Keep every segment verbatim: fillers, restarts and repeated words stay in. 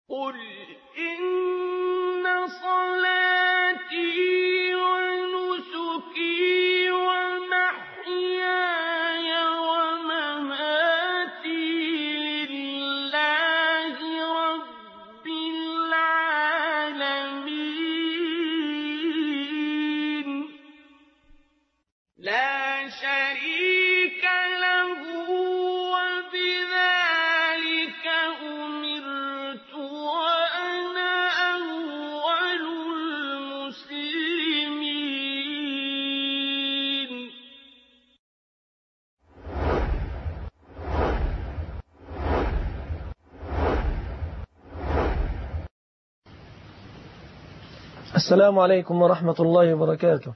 قُلْ إِنَّ صَلَاتِي وَنُسُكِي وَمَحْيَايَ وَمَمَاتِي لِلَّهِ رَبِّ الْعَالَمِينَ لَا شَرِيكَ لَهُ وَبِذَٰلِكَ أُمِرْتُ وَأَنَا أَوَّلُ الْمُسْلِمِينَ السلام عليكم ورحمة الله وبركاته.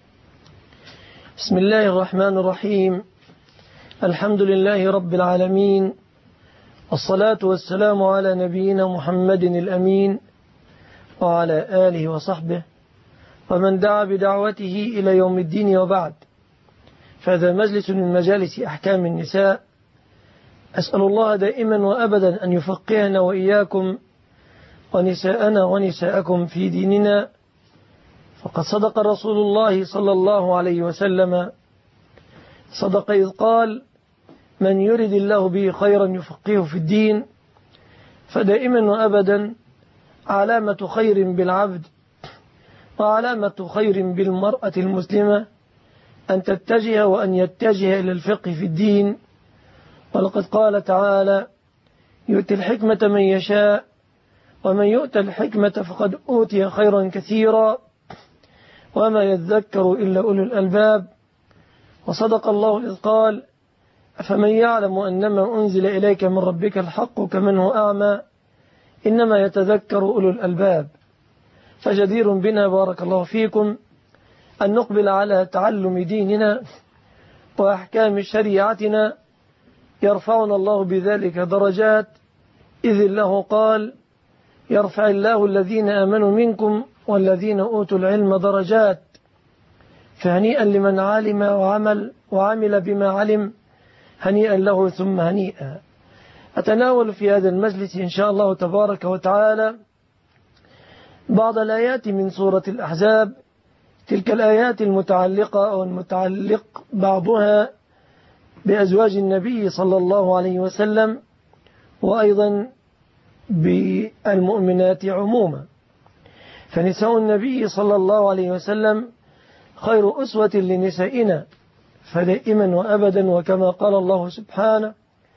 بسم الله الرحمن الرحيم. الحمد لله رب العالمين، والصلاة والسلام على نبينا محمد الأمين وعلى آله وصحبه ومن دعا بدعوته إلى يوم الدين، وبعد. فهذا مجلس من مجالس أحكام النساء. أسأل الله دائما وأبدا أن يفقهنا وإياكم ونساءنا ونساءكم في ديننا، فقد صدق رسول الله صلى الله عليه وسلم، صدق إذ قال: من يرد الله به خيرا يفقهه في الدين. فدائما وأبدا علامة خير بالعبد وعلامة خير بالمرأة المسلمة أن تتجه وأن يتجه إلى الفقه في الدين. ولقد قال تعالى: يؤتي الحكمة من يشاء ومن يؤتى الحكمة فقد أوتي خيرا كثيرا وما يذكر إلا أولو الألباب. وصدق الله إذ قال: أفمن يعلم أنما أنزل إليك من ربك الحق كمن هو أعمى إنما يتذكر أولو الألباب. فجدير بنا بارك الله فيكم أن نقبل على تعلم ديننا وأحكام شريعتنا، يرفعنا الله بذلك درجات، إذ الله قال: يرفع الله الذين آمنوا منكم والذين أوتوا العلم درجات. فهنيئا لمن علم وعمل وعمل بما علم، هنيئا له ثم هنيئا. أتناول في هذا المجلس إن شاء الله تبارك وتعالى بعض الآيات من سورة الأحزاب، تلك الآيات المتعلقة أو المتعلق بعضها بأزواج النبي صلى الله عليه وسلم، وأيضا بالمؤمنات عموما. فنساء النبي صلى الله عليه وسلم خير أسوة لنسائنا، فدائما وأبدا. وكما قال الله سبحانه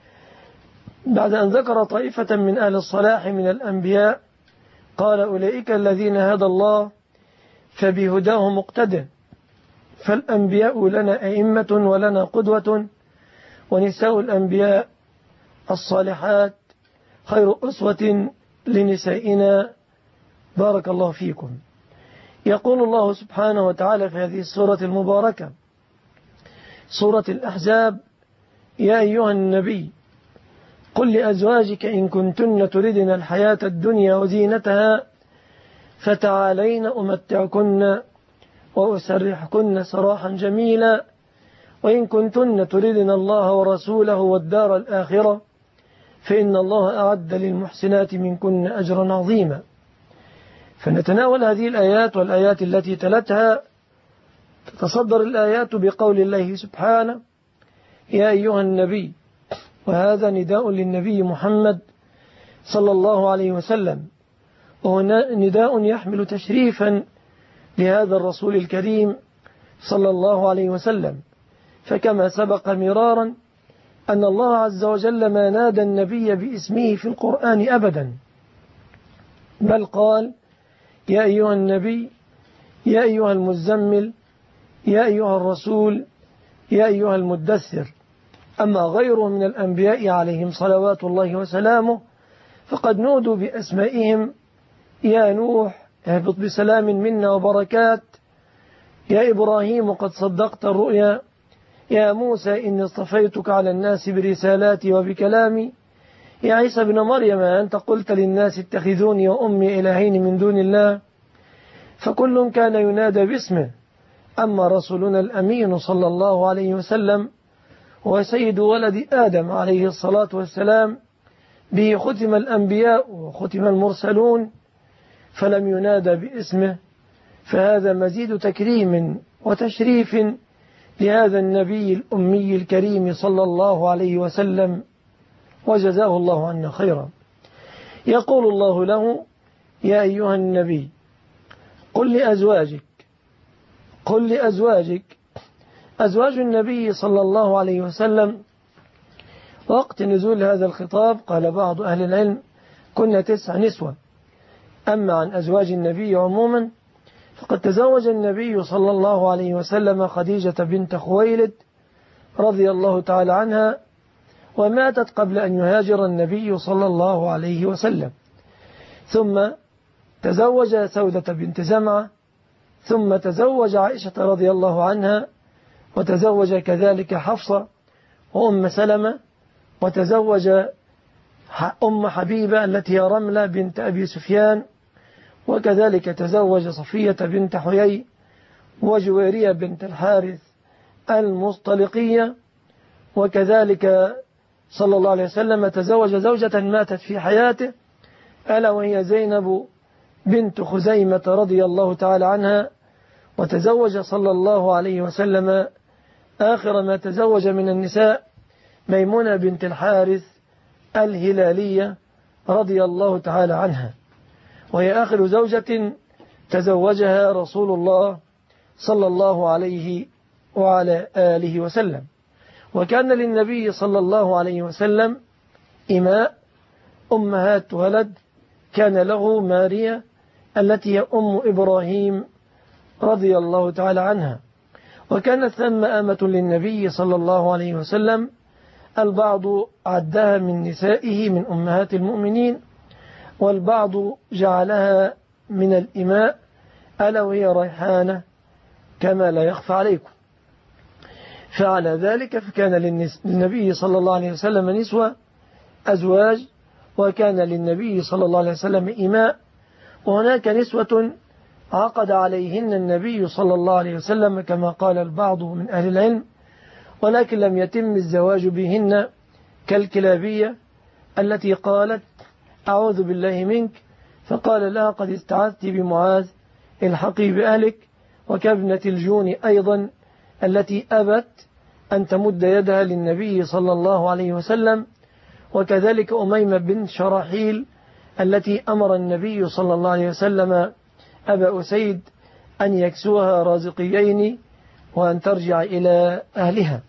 بعد أن ذكر طائفة من أهل الصلاح من الأنبياء، قال: أولئك الذين هدى الله فبهداه مقتدى. فالأنبياء لنا أئمة ولنا قدوة، ونساء الأنبياء الصالحات خير أسوة لنسائنا. بارك الله فيكم. يقول الله سبحانه وتعالى في هذه السورة المباركة، سورة الأحزاب: يا أيها النبي قل لأزواجك إن كنتن تردن الحياة الدنيا وزينتها فتعالين أمتعكن وأسرحكن سراحا جميلا، وإن كنتن تردن الله ورسوله والدار الآخرة فإن الله أعد للمحسنات منكن أجرا عظيما. فنتناول هذه الآيات والآيات التي تلتها. تتصدر الآيات بقول الله سبحانه: يا أيها النبي، وهذا نداء للنبي محمد صلى الله عليه وسلم، وهو نداء يحمل تشريفا لهذا الرسول الكريم صلى الله عليه وسلم. فكما سبق مرارا أن الله عز وجل ما نادى النبي باسمه في القرآن أبدا، بل قال: يا أيها النبي، يا أيها المزمل، يا أيها الرسول، يا أيها المدثر. أما غيره من الأنبياء عليهم صلوات الله وسلامه فقد نودوا بأسمائهم: يا نوح اهبط بسلام منا وبركات، يا إبراهيم قد صدقت الرؤيا، يا موسى إني اصطفيتك على الناس برسالاتي وبكلامي، يا عيسى ابن مريم أنت قلت للناس اتخذوني وأمي إلهين من دون الله. فكل كان ينادى باسمه. أما رسولنا الأمين صلى الله عليه وسلم وسيد ولد آدم عليه الصلاة والسلام به ختم الأنبياء وختم المرسلون فلم ينادى باسمه، فهذا مزيد تكريم وتشريف لهذا النبي الأمي الكريم صلى الله عليه وسلم، وجزاه الله عنا خيرا. يقول الله له: يا أيها النبي قل لأزواجك قل لأزواجك أزواج النبي صلى الله عليه وسلم وقت نزول هذا الخطاب قال بعض أهل العلم كنا تسع نسوة. أما عن أزواج النبي عموما فقد تزوج النبي صلى الله عليه وسلم خديجة بنت خويلد رضي الله تعالى عنها، وماتت قبل أن يهاجر النبي صلى الله عليه وسلم. ثم تزوج سودة بنت زمعة، ثم تزوج عائشة رضي الله عنها، وتزوج كذلك حفصة وأم سلمة، وتزوج أم حبيبة التي هي رملة بنت أبي سفيان، وكذلك تزوج صفية بنت حيي وجويرية بنت الحارث المصطلقية، وكذلك صلى الله عليه وسلم تزوج زوجة ماتت في حياته ألا وهي زينب بنت خزيمة رضي الله تعالى عنها، وتزوج صلى الله عليه وسلم آخر ما تزوج من النساء ميمونة بنت الحارث الهلالية رضي الله تعالى عنها، وهي آخر زوجة تزوجها رسول الله صلى الله عليه وعلى آله وسلم. وكان للنبي صلى الله عليه وسلم إماء أمهات ولد، كان له ماريا التي هي أم إبراهيم رضي الله تعالى عنها، وكانت ثم أمة للنبي صلى الله عليه وسلم البعض عدها من نسائه من أمهات المؤمنين، والبعض جعلها من الإماء ألا وهي ريحانة كما لا يخفى عليكم. فعلى ذلك فكان للنبي صلى الله عليه وسلم نسوة أزواج، وكان للنبي صلى الله عليه وسلم إماء، وهناك نسوة عقد عليهن النبي صلى الله عليه وسلم كما قال البعض من أهل العلم، ولكن لم يتم الزواج بهن، كالكلابية التي قالت أعوذ بالله منك، فقال لها قد استعذت بمعاذ الحقي بأهلك، وكابنة الجون أيضا التي أبت أن تمد يدها للنبي صلى الله عليه وسلم، وكذلك أميمة بن شراحيل التي أمر النبي صلى الله عليه وسلم أبا أسيد أن يكسوها رازقيين وأن ترجع إلى أهلها.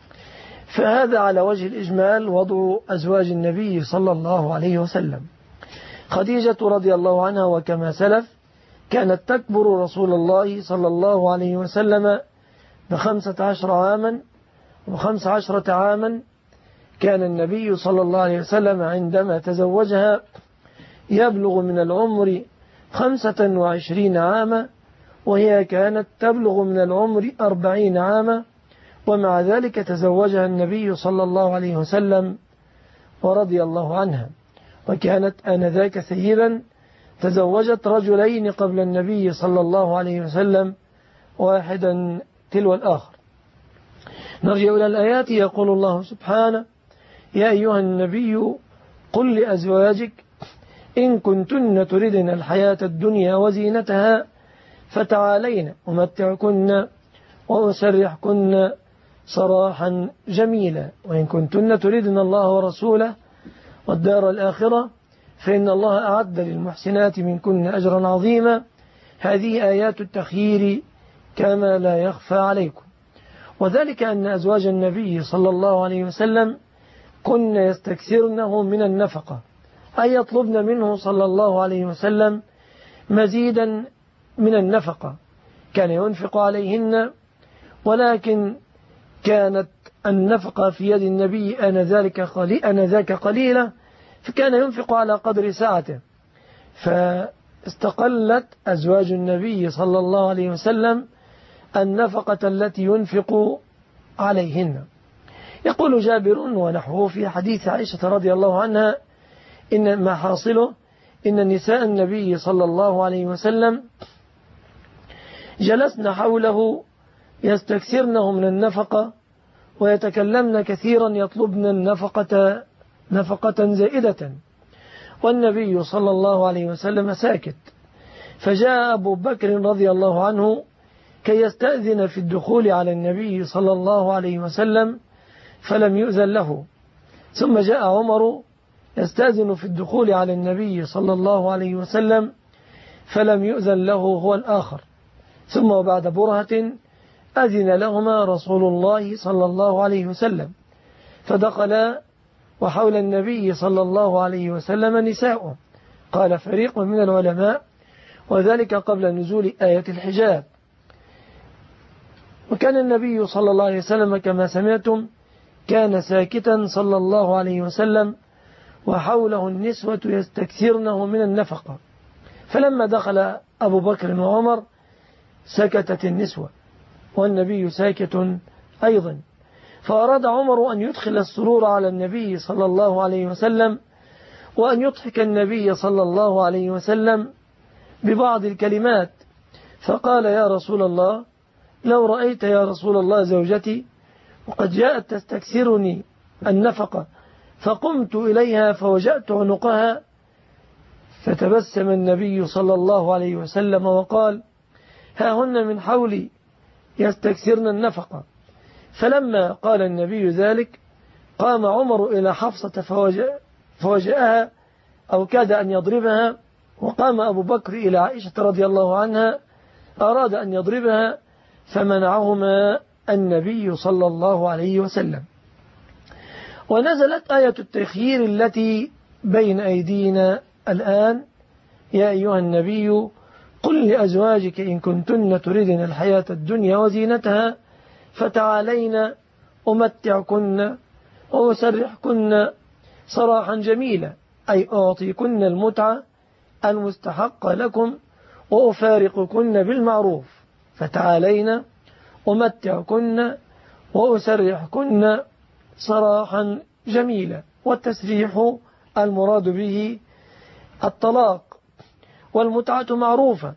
فهذا على وجه الإجمال وضع أزواج النبي صلى الله عليه وسلم. خديجة رضي الله عنها وكما سلف كانت تكبر رسول الله صلى الله عليه وسلم بخمسة عشر عاما وخمس عشرة عاما. كان النبي صلى الله عليه وسلم عندما تزوجها يبلغ من العمر خمسة وعشرين عاما، وهي كانت تبلغ من العمر أربعين عاما، ومع ذلك تزوجها النبي صلى الله عليه وسلم ورضي الله عنها. وكانت آنذاك ثيبا، تزوجت رجلين قبل النبي صلى الله عليه وسلم واحدا تلو الآخر. نرجع إلى الآيات. يقول الله سبحانه: يا أيها النبي قل لأزواجك إن كنتن تردن الحياة الدنيا وزينتها فتعالين أمتعكن وأسرحكن سراحا جميلا، وإن كنتن تردن الله ورسوله والدار الآخرة فإن الله أعد للمحسنات منكن أجرا عظيما. هذه آيات التخيير كما لا يخفى عليكم، وذلك أن أزواج النبي صلى الله عليه وسلم كن يستكثرنه من النفقة، أي يطلبن منه صلى الله عليه وسلم مزيدا من النفقة. كان ينفق عليهن، ولكن كانت النفقة في يد النبي آنذاك قليلة، فكان ينفق على قدر سعته، فاستقلت أزواج النبي صلى الله عليه وسلم النفقة التي ينفق عليهن. يقول جابر ونحوه في حديث عائشة رضي الله عنها إن ما حاصله إن نساء النبي صلى الله عليه وسلم جلسن حوله يستكثرنه من النفقة ويتكلمن كثيرا يطلبن النفقة نفقة زائدة، والنبي صلى الله عليه وسلم ساكت. فجاء أبو بكر رضي الله عنه كي يستأذن في الدخول على النبي صلى الله عليه وسلم فلم يؤذن له، ثم جاء عمر يستأذن في الدخول على النبي صلى الله عليه وسلم فلم يؤذن له هو الآخر، ثم وبعد برهة أذن لهما رسول الله صلى الله عليه وسلم فدخلا وحول النبي صلى الله عليه وسلم نساء. قال فريق من العلماء وذلك قبل نزول آية الحجاب. وكان النبي صلى الله عليه وسلم كما سمعتم كان ساكتا صلى الله عليه وسلم وحوله النسوة يستكثرنه من النفقة، فلما دخل أبو بكر وعمر سكتت النسوة والنبي ساكت أيضا، فأراد عمر أن يدخل السرور على النبي صلى الله عليه وسلم وأن يضحك النبي صلى الله عليه وسلم ببعض الكلمات، فقال يا رسول الله لو رأيت يا رسول الله زوجتي وقد جاءت تستكثرني النفقة فقمت إليها فوجأت عنقها. فتبسم النبي صلى الله عليه وسلم وقال ها هن من حولي يستكثرن النفقة. فلما قال النبي ذلك قام عمر إلى حفصة فوجأها أو كاد أن يضربها، وقام أبو بكر إلى عائشة رضي الله عنها أراد أن يضربها فمنعهما النبي صلى الله عليه وسلم. ونزلت آية التخيير التي بين أيدينا الآن يا أيها النبي قل لأزواجك إن كنتن تردن الحياة الدنيا وزينتها فتعالين أمتعكن وأسرحكن سراحا جميلا، أي أعطيكن المتعة المستحقة لكم وأفارقكن بالمعروف، فتعالين أمتعكن وأسرحكن سراحا جميلا. والتسريح المراد به الطلاق، والمتعة معروفة،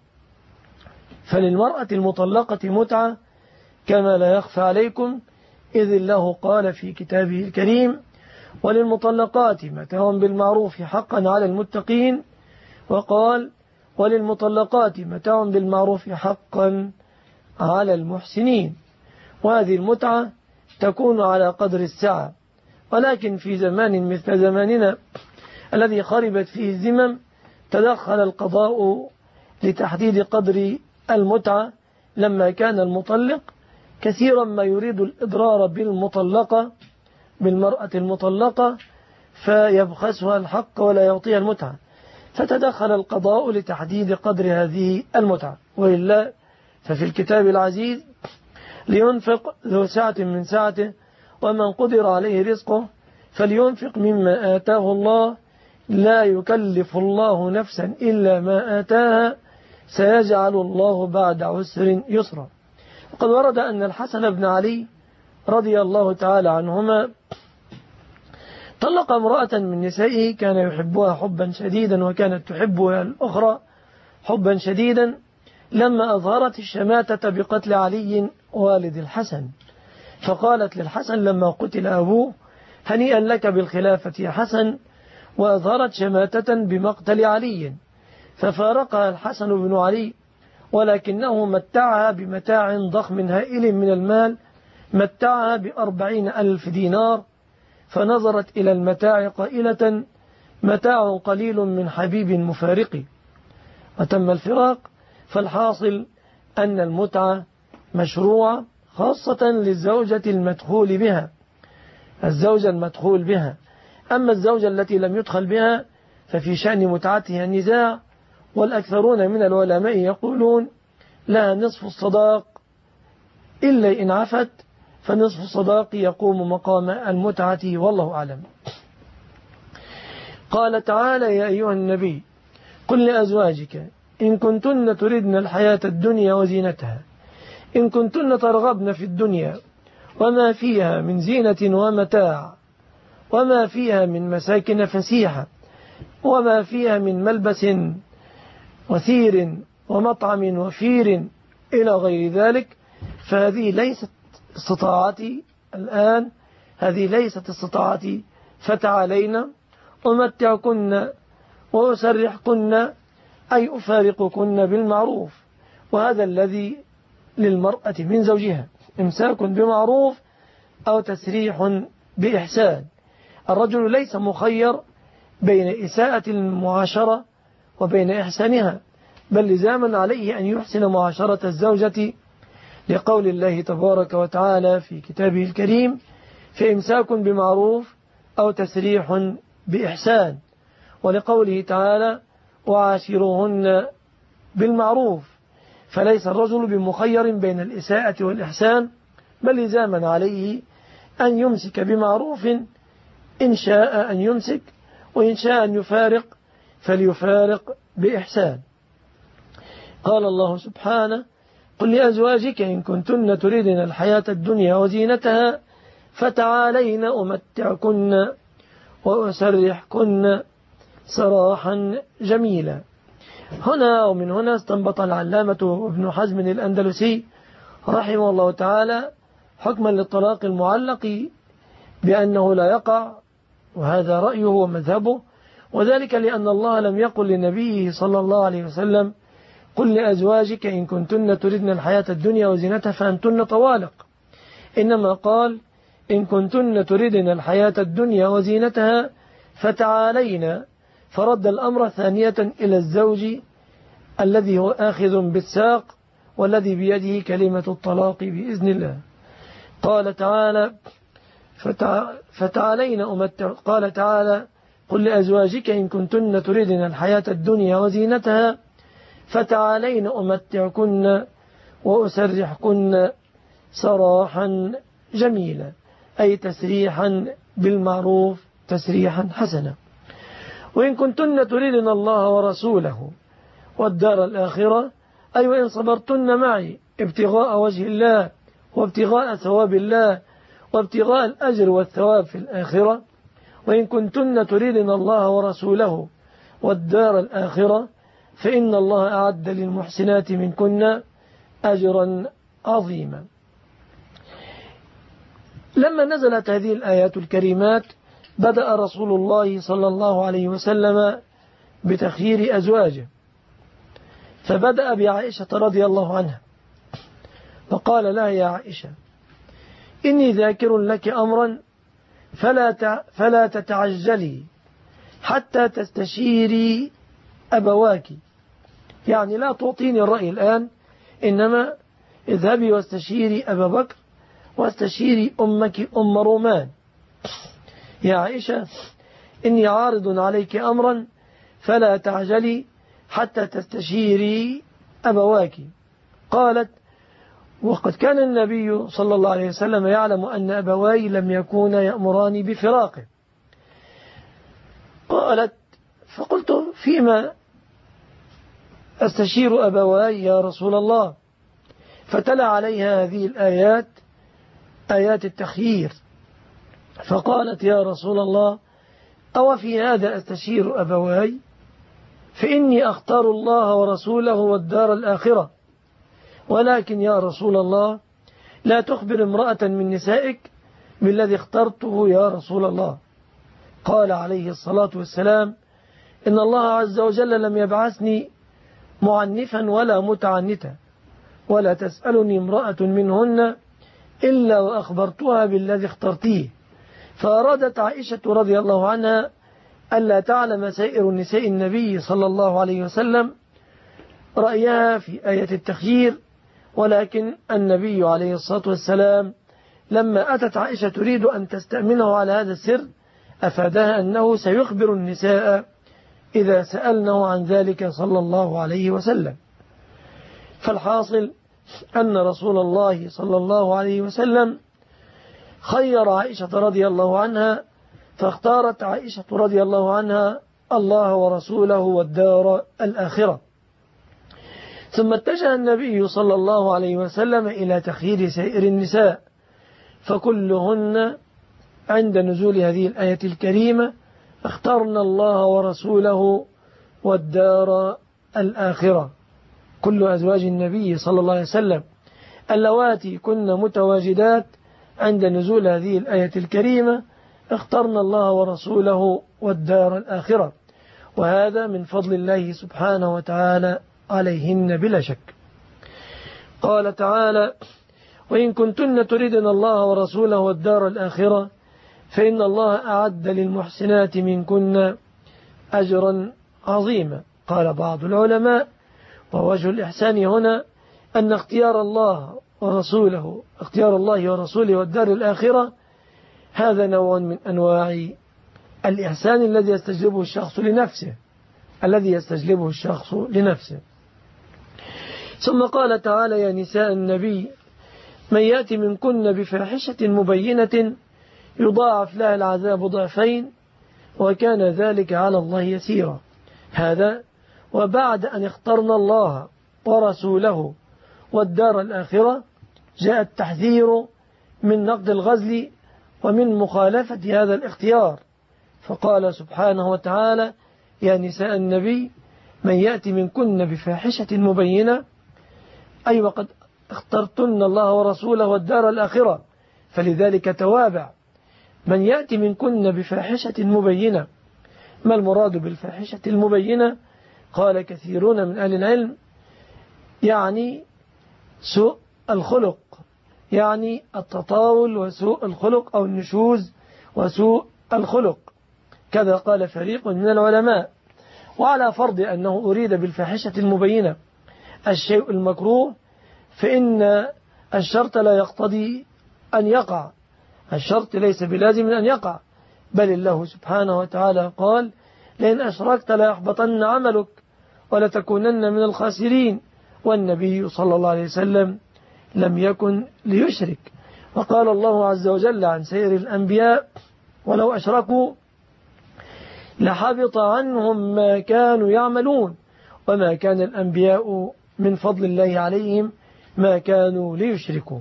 فللمرأة المطلقة متعة كما لا يخفى عليكم، إذ الله قال في كتابه الكريم وللمطلقات متاع بالمعروف حقا على المتقين، وقال وللمطلقات متاع بالمعروف حقا على المحسنين. وهذه المتعة تكون على قدر السعة، ولكن في زمان مثل زماننا الذي خربت فيه الذمم تدخل القضاء لتحديد قدر المتعة، لما كان المطلق كثيرا ما يريد الإضرار بالمطلقة بالمرأة المطلقة فيبخسها الحق ولا يعطيها المتعة، فتدخل القضاء لتحديد قدر هذه المتعة. وإلا ففي الكتاب العزيز لينفق ذو سعة من سعته ومن قدر عليه رزقه فلينفق مما آتاه الله لا يكلف الله نفسا إلا ما آتاها سيجعل الله بعد عسر يسرا. وقد ورد أن الحسن بن علي رضي الله تعالى عنهما طلق امرأة من نسائه كان يحبها حبا شديدا وكانت تحبها الأخرى حبا شديدا، لما أظهرت الشماتة بقتل علي والد الحسن، فقالت للحسن لما قتل أبوه هنيئا لك بالخلافة يا حسن، وأظهرت شماتة بمقتل علي، ففارقها الحسن بن علي، ولكنه متعها بمتاع ضخم هائل من المال، متعها بأربعين ألف دينار، فنظرت إلى المتاع قائلة متاع قليل من حبيب مفارق، وتم الفراق. فالحاصل أن المتعة مشروعة خاصة للزوجة المدخول بها، الزوجة المدخول بها. أما الزوجة التي لم يدخل بها ففي شأن متعتها نزاع، والأكثرون من العلماء يقولون لها نصف الصداق إلا إن عفت، فنصف الصداق يقوم مقام المتعة والله أعلم. قال تعالى يا أيها النبي قل لأزواجك إن كنتن تردن الحياة الدنيا وزينتها، إن كنتن ترغبن في الدنيا وما فيها من زينة ومتاع، وما فيها من مساكن فسيحة، وما فيها من ملبس وثير ومطعم وفير إلى غير ذلك، فهذه ليست استطاعتي الآن، هذه ليست استطاعتي فتعالينا أمتعكن وأسرحكن أي أفارقكن بالمعروف، وهذا الذي للمرأة من زوجها، إمساك بمعروف أو تسريح بإحسان. الرجل ليس مخير بين إساءة المعاشرة وبين إحسانها، بل لزاما عليه أن يحسن معاشرة الزوجة، لقول الله تبارك وتعالى في كتابه الكريم: فإمساك بمعروف أو تسريح بإحسان، ولقوله تعالى: وعاشروهن بالمعروف. فليس الرجل بمخير بين الإساءة والإحسان، بل لزاما عليه أن يمسك بمعروف إن شاء أن يمسك، وإن شاء أن يفارق فليفارق بإحسان. قال الله سبحانه: قل لأزواجك إن كنتن تريدن الحياة الدنيا وزينتها فتعالين أمتعكن وأسرحكن سراحا جميلا. هنا ومن هنا استنبط العلامة ابن حزم الأندلسي رحمه الله تعالى حكما للطلاق المعلق بأنه لا يقع، وهذا رأيه ومذهبه، وذلك لأن الله لم يقل لنبيه صلى الله عليه وسلم: قل لأزواجك إن كنتن تردن الحياة الدنيا وزينتها فأنتن طوالق، إنما قال: إن كنتن تردن الحياة الدنيا وزينتها فتعالينا، فرد الأمر ثانية إلى الزوج الذي هو آخذ بالساق والذي بيده كلمة الطلاق بإذن الله. قال تعالى: فتعالين أمتع قال تعالى: قل لأزواجك إن كنتن تردن الحياة الدنيا وزينتها فتعالين أمتعكن وأسرحكن سراحا جميلا، أي تسريحا بالمعروف تسريحا حسنا. وإن كنتن تريدن الله ورسوله والدار الآخرة، أي وإن صبرتن معي ابتغاء وجه الله وابتغاء ثواب الله وابتغاء الأجر والثواب في الآخرة، وإن كنتن تريدن الله ورسوله والدار الآخرة فإن الله أعد للمحسنات منكن أجرا عظيما. لما نزلت هذه الآيات الكريمات بدأ رسول الله صلى الله عليه وسلم بتخيير أزواجه، فبدأ بعائشة رضي الله عنها فقال لها: يا عائشة، إني ذاكر لك أمرا فلا فلا تتعجلي حتى تستشيري أبواك، يعني لا تعطيني الرأي الآن، إنما اذهبي واستشيري أبا بكر واستشيري أمك أم رومان. يا عائشة، إني عارض عليك أمرا فلا تعجلي حتى تستشيري أبواك. قالت: وقد كان النبي صلى الله عليه وسلم يعلم أن أبواي لم يكونا يأمراني بفراقه. قالت: فقلت: فيما أستشير أبواي يا رسول الله؟ فتلا عليها هذه الآيات، آيات التخيير، فقالت: يا رسول الله، أو في هذا أستشير أبواي؟ فإني أختار الله ورسوله والدار الآخرة، ولكن يا رسول الله لا تخبر امرأة من نسائك بالذي اخترته يا رسول الله. قال عليه الصلاة والسلام: إن الله عز وجل لم يبعثني معنفا ولا متعنتا، ولا تسألني امرأة منهن إلا وأخبرتها بالذي اخترتيه. فأرادت عائشة رضي الله عنها ألا تعلم سائر نساء النبي صلى الله عليه وسلم رأيها في آية التخيير، ولكن النبي عليه الصلاة والسلام لما أتت عائشة تريد أن تستأمنه على هذا السر أفادها أنه سيخبر النساء إذا سألنه عن ذلك صلى الله عليه وسلم. فالحاصل أن رسول الله صلى الله عليه وسلم خير عائشة رضي الله عنها، فاختارت عائشة رضي الله عنها الله ورسوله والدار الآخرة. ثم اتجه النبي صلى الله عليه وسلم إلى تخيير سائر النساء، فكلهن عند نزول هذه الآية الكريمة اخترنا الله ورسوله والدار الآخرة. كل أزواج النبي صلى الله عليه وسلم اللواتي كن متواجدات عند نزول هذه الآية الكريمة اخترنا الله ورسوله والدار الآخرة، وهذا من فضل الله سبحانه وتعالى عليهن بلا شك. قال تعالى: وإن كنتن تريدن الله ورسوله والدار الآخرة فإن الله أعد للمحسنات منكن أجرا عظيما. قال بعض العلماء: ووجه الإحسان هنا أن اختيار الله ورسوله اختيار الله ورسوله والدار الآخرة هذا نوع من أنواع الإحسان الذي يستجلبه الشخص لنفسه الذي يستجلبه الشخص لنفسه. ثم قال تعالى: يا نساء النبي من يأتي منكن بفاحشة مبينة يضاعف لها العذاب ضعفين وكان ذلك على الله يسيرا. هذا وبعد أن اخترنا الله ورسوله والدار الآخرة جاء التحذير من نقد الغزل ومن مخالفة هذا الاختيار، فقال سبحانه وتعالى: يا نساء النبي من يأتي منكن بفاحشة مبينة، أي وقد اخترتن الله ورسوله والدار الآخرة، فلذلك توابع من يأتي منكن بفاحشة مبينة. ما المراد بالفاحشة المبينة؟ قال كثيرون من أهل العلم يعني سوء الخلق، يعني التطاول وسوء الخلق أو النشوز وسوء الخلق، كذا قال فريق من العلماء. وعلى فرض أنه أريد بالفاحشة المبينة الشيء المكروه فإن الشرط لا يقتضي أن يقع، الشرط ليس بلازم أن يقع، بل الله سبحانه وتعالى قال: لئن أشركت ليحبطن عملك ولتكونن من الخاسرين، والنبي صلى الله عليه وسلم لم يكن ليشرك. وقال الله عز وجل عن سير الأنبياء: ولو أشركوا لحبط عنهم ما كانوا يعملون وما كان الأنبياء من فضل الله عليهم ما كانوا ليشركوا.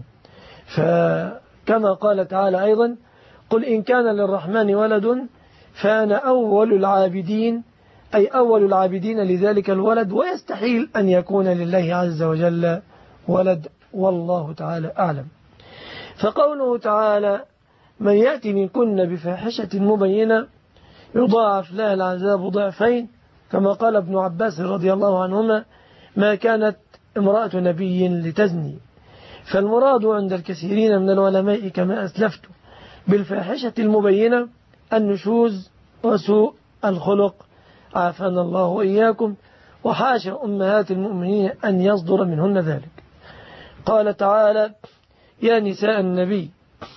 فكما قال تعالى أيضا: قل إن كان للرحمن ولد فأنا أول العابدين، أي أول العابدين لذلك الولد، ويستحيل أن يكون لله عز وجل ولد، والله تعالى أعلم. فقوله تعالى: من يأتي منكن بفاحشة مبينة يضاعف لها العذاب ضعفين، كما قال ابن عباس رضي الله عنهما: ما كانت امرأة نبي لتزني. فالمراد عند الكثيرين من العلماء كما أسلفت بالفاحشة المبينة النشوز وسوء الخلق، عافانا الله وإياكم، وحاشا أمهات المؤمنين أن يصدر منهن ذلك. قال تعالى: يا نساء النبي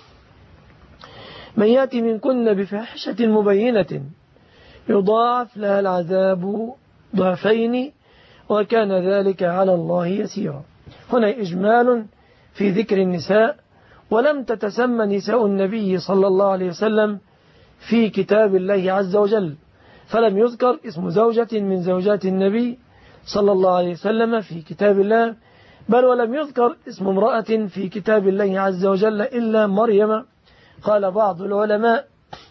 من يأتي منكن بفاحشة مبينة يضاعف لها العذاب ضعفين وكان ذلك على الله يسيرا. هنا إجمال في ذكر النساء، ولم تتسمى نساء النبي صلى الله عليه وسلم في كتاب الله عز وجل، فلم يذكر اسم زوجة من زوجات النبي صلى الله عليه وسلم في كتاب الله، بل ولم يذكر اسم امرأة في كتاب الله عز وجل إلا مريم. قال بعض العلماء: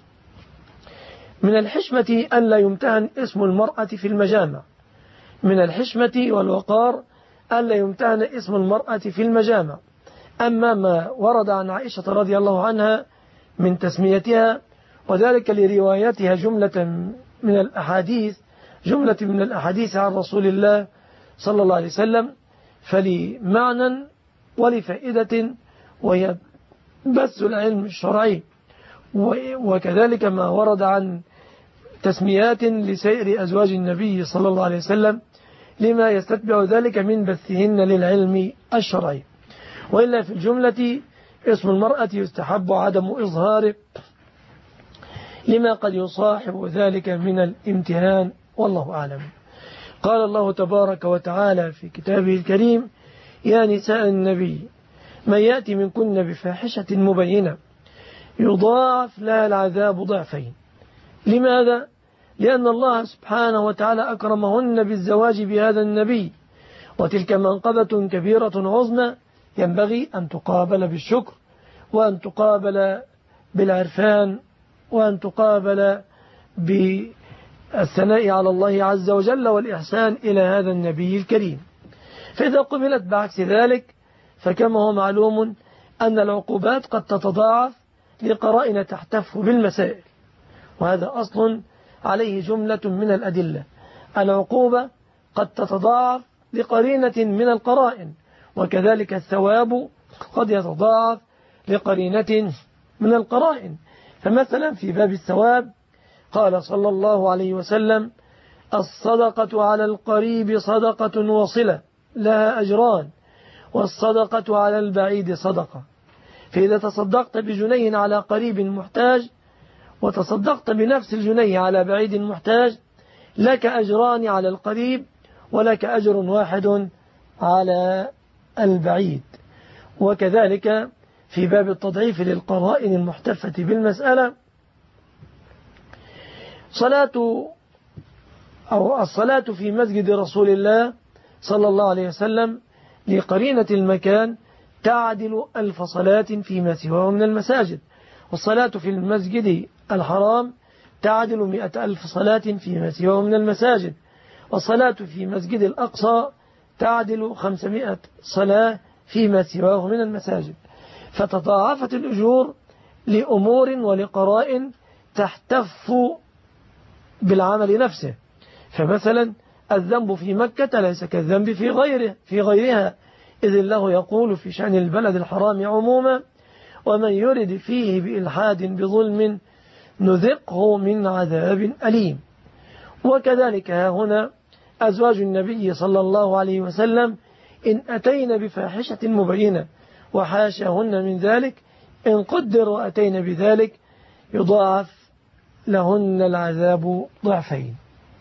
من الحشمة أن لا يمتهن اسم المرأة في المجامع، من الحشمة والوقار أن لا يمتهن اسم المرأة في المجامع. أما ما ورد عن عائشة رضي الله عنها من تسميتها وذلك لروايتها جملة من الأحاديث جملة من الأحاديث عن رسول الله صلى الله عليه وسلم فلمعنى ولفائدة وهي بث العلم الشرعي، وكذلك ما ورد عن تسميات لسائر أزواج النبي صلى الله عليه وسلم لما يستتبع ذلك من بثهن للعلم الشرعي. وإلا في الجملة اسم المرأة يستحب عدم إظهاره لما قد يصاحب ذلك من الامتهان، والله أعلم. قال الله تبارك وتعالى في كتابه الكريم: يا نساء النبي من يأتي منكن بفاحشة مبينة يضاعف لها العذاب ضعفين. لماذا؟ لأن الله سبحانه وتعالى أكرمهن بالزواج بهذا النبي، وتلك منقبة كبيرة عظمى ينبغي أن تقابل بالشكر، وأن تقابل بالعرفان، وأن تقابل بالثناء على الله عز وجل والإحسان إلى هذا النبي الكريم. فإذا قبلت بعكس ذلك فكما هو معلوم أن العقوبات قد تتضاعف لقرائن تحتف بالمسائل، وهذا أصل عليه جملة من الأدلة. العقوبة قد تتضاعف لقرينة من القرائن، وكذلك الثواب قد يتضاعف لقرينة من القرائن. فمثلا في باب الثواب قال صلى الله عليه وسلم: الصدقة على القريب صدقة وصلة لها أجران، والصدقة على البعيد صدقة. فإذا تصدقت بجنيه على قريب محتاج وتصدقت بنفس الجنيه على بعيد محتاج لك أجران على القريب ولك أجر واحد على البعيد. وكذلك في باب التضعيف للقرائن المحتفة بالمسألة صلاة أو الصلاة في مسجد رسول الله صلى الله عليه وسلم لقرينة المكان تعدل ألف صلاة فيما سواه من المساجد، والصلاة في المسجد الحرام تعدل مئة ألف صلاة فيما سواه من المساجد، والصلاة في مسجد الأقصى تعدل خمسمائة صلاة فيما سواه من المساجد. فتضاعفت الأجور لأمور ولقرائن تحتف بالعمل نفسه. فمثلا الذنب في مكة ليس كالذنب في غيره في غيرها، إذ الله يقول في شأن البلد الحرام عموما: ومن يرد فيه بإلحاد بظلم نذقه من عذاب أليم. وكذلك ها هنا أزواج النبي صلى الله عليه وسلم إن أتين بفاحشة مبينة وحاشهن من ذلك، إن قدر وأتين بذلك يضاعف لهن العذاب ضعفين.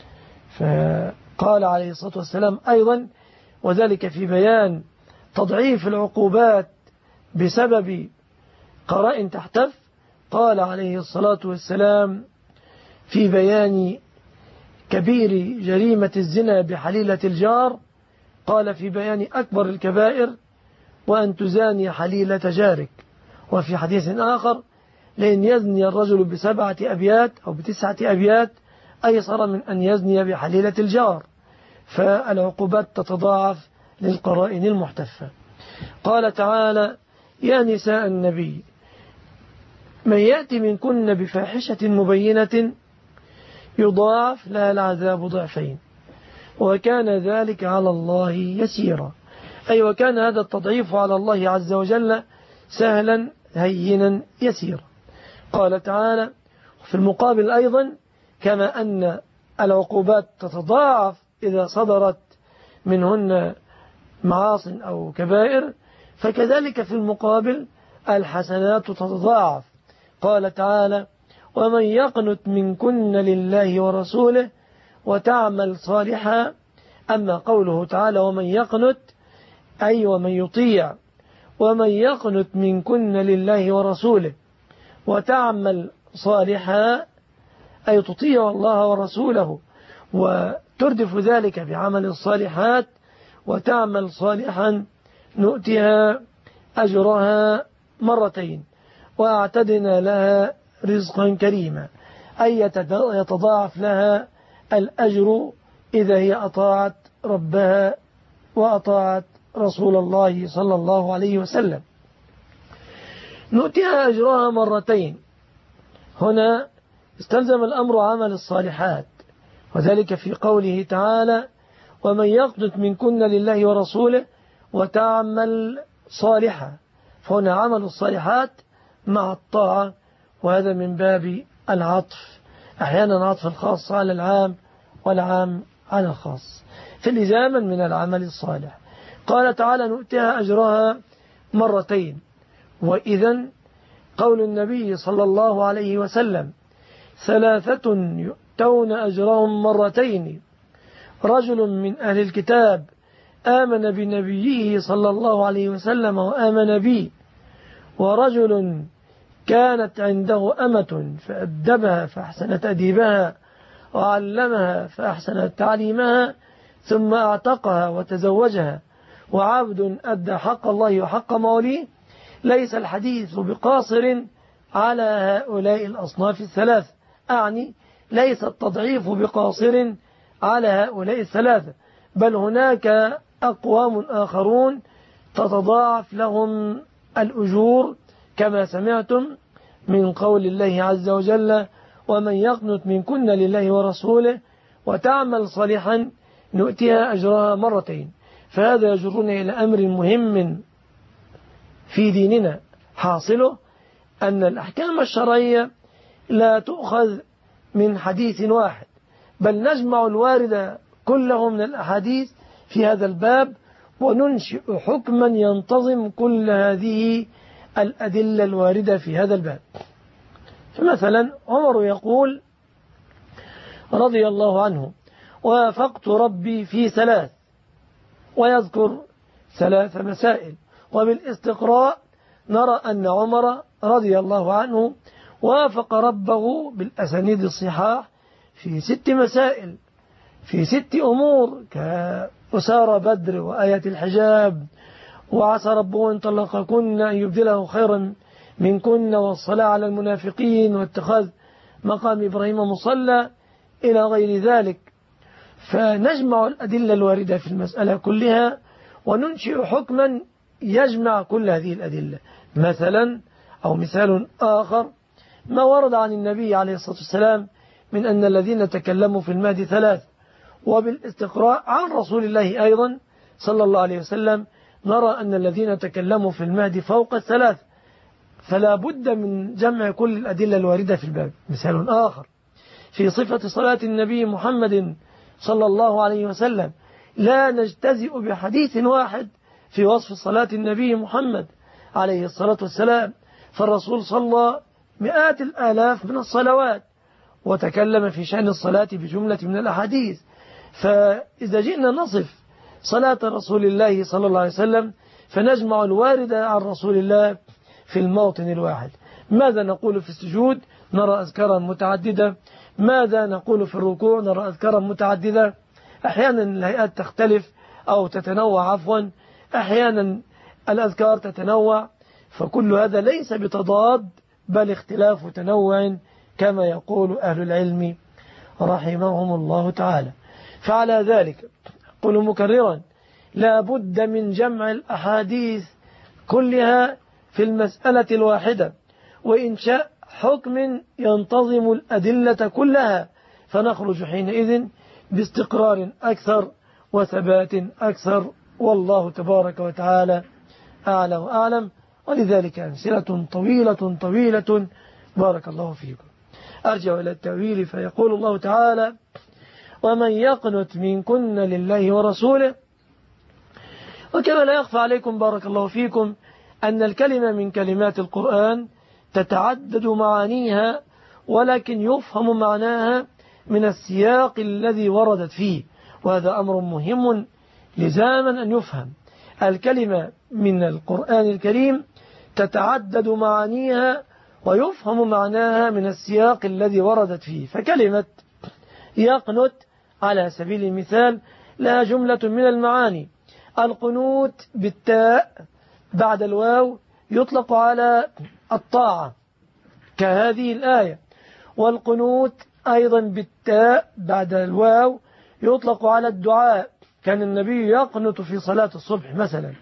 فقال عليه الصلاة والسلام أيضا، وذلك في بيان تضعيف العقوبات بسبب قرائن تحتف، قال عليه الصلاة والسلام في بيان كبير جريمة الزنا بحليلة الجار، قال في بيان أكبر الكبائر: وأن تزاني حليلة جارك. وفي حديث آخر: لأن يزني الرجل بسبعة أبيات أو بتسعة أبيات أيسر من أن يزني بحليلة الجار. فالعقوبات تتضاعف للقرائن المحتفة. قال تعالى: يا نساء النبي من يأتي منكن بفاحشة مبينة يضاعف لها العذاب ضعفين وكان ذلك على الله يسيرا. أي وكان هذا التضعيف على الله عز وجل سهلا هينا يسيرا. قال تعالى في المقابل أيضا: كما أن العقوبات تتضاعف إذا صدرت منهن معاصٍ أو كبائر، فكذلك في المقابل الحسنات تتضاعف. قال تعالى: ومن يقنت منكن لله ورسوله وتعمل صالحا. أما قوله تعالى ومن يقنت أي ومن يطيع، ومن يقنت منكن لله ورسوله وتعمل صالحا أي تطيع الله ورسوله وتردف ذلك بعمل الصالحات وتعمل صالحا نؤتها أجرها مرتين وأعتدنا لها رزقا كريما. أي يتضاعف لها الأجر إذا هي أطاعت ربها وأطاعت رسول الله صلى الله عليه وسلم. نؤتها أجرها مرتين، هنا استلزم الأمر عمل الصالحات، وذلك في قوله تعالى: ومن يقنت منكن لله ورسوله وتعمل صالحا. فهنا عمل الصالحات مع الطاعة، وهذا من باب العطف، أحيانا عطف الخاص على العام والعام على الخاص، فلزاما من العمل الصالح. قال تعالى: نؤتها أجرها مرتين. وإذن قول النبي صلى الله عليه وسلم: ثلاثة يؤتون أجرهم مرتين: رجل من أهل الكتاب آمن بنبيه صلى الله عليه وسلم وآمن بي، ورجل كانت عنده أمة فأدبها فأحسن تأديبها وعلمها فأحسن تعليمها ثم أعتقها وتزوجها، وعبد أدى حق الله وحق موليه. ليس الحديث بقاصر على هؤلاء الأصناف الثلاث، أعني ليس التضعيف بقاصر على هؤلاء الثلاثة، بل هناك أقوام آخرون تتضاعف لهم الأجور كما سمعتم من قول الله عز وجل ومن يقنت منكن لله ورسوله وتعمل صالحا نؤتيها أجرها مرتين. فهذا يجرنا إلى أمر مهم في ديننا، حاصله أن الأحكام الشرعية لا تؤخذ من حديث واحد، بل نجمع الوارد كله من الأحاديث في هذا الباب وننشئ حكما ينتظم كل هذه الأدلة الواردة في هذا الباب. فمثلا عمر يقول رضي الله عنه وافقت ربي في ثلاث، ويذكر ثلاث مسائل، وبالاستقراء نرى أن عمر رضي الله عنه وافق ربه بالأسانيد الصحاح في ست مسائل، في ست أمور كأسار بدر وآية الحجاب وعسى ربه إن طلقكن أن يبدله خيرا منكن والصلاة على المنافقين واتخاذ مقام إبراهيم مصلى إلى غير ذلك. فنجمع الأدلة الواردة في المسألة كلها وننشئ حكما يجمع كل هذه الأدلة. مثلا أو مثال آخر ما ورد عن النبي عليه الصلاة والسلام من أن الذين تكلموا في المهد ثلاث، وبالاستقراء عن رسول الله أيضا صلى الله عليه وسلم نرى أن الذين تكلموا في المهد فوق الثلاث، فلا بد من جمع كل الأدلة الواردة في الباب. مثال آخر في صفة صلاة النبي محمد صلى الله عليه وسلم لا نجتزئ بحديث واحد في وصف صلاة النبي محمد عليه الصلاة والسلام، فالرسول صلى مئات الآلاف من الصلوات وتكلم في شأن الصلاة بجملة من الأحاديث. فإذا جئنا نصف صلاة رسول الله صلى الله عليه وسلم فنجمع الوارد عن رسول الله في الموطن الواحد. ماذا نقول في السجود؟ نرى أذكارا متعددة. ماذا نقول في الركوع؟ نرى أذكارا متعددة. أحيانا الهيئات تختلف أو تتنوع عفوا، أحيانا الأذكار تتنوع، فكل هذا ليس بتضاد بل اختلاف تنوع كما يقول أهل العلم رحمهم الله تعالى. فعلى ذلك أقول مكررا لا بد من جمع الأحاديث كلها في المسألة الواحدة وإنشاء حكم ينتظم الأدلة كلها، فنخرج حينئذ باستقرار أكثر وثبات أكثر، والله تبارك وتعالى أعلى وأعلم. ولذلك أمثلة طويلة طويلة بارك الله فيكم. أرجع إلى التأويل فيقول الله تعالى ومن يقنت منكن لله ورسوله. وكما لا يخفى عليكم بارك الله فيكم أن الكلمة من كلمات القرآن تتعدد معانيها، ولكن يفهم معناها من السياق الذي وردت فيه، وهذا أمر مهم لزاما أن يفهم. الكلمة من القرآن الكريم تتعدد معانيها ويفهم معناها من السياق الذي وردت فيه. فكلمة يقنت على سبيل المثال لها جملة من المعاني. القنوت بالتاء بعد الواو يطلق على الطاعة كهذه الآية، والقنوت أيضا بالتاء بعد الواو يطلق على الدعاء، كان النبي يقنت في صلاة الصبح مثلا.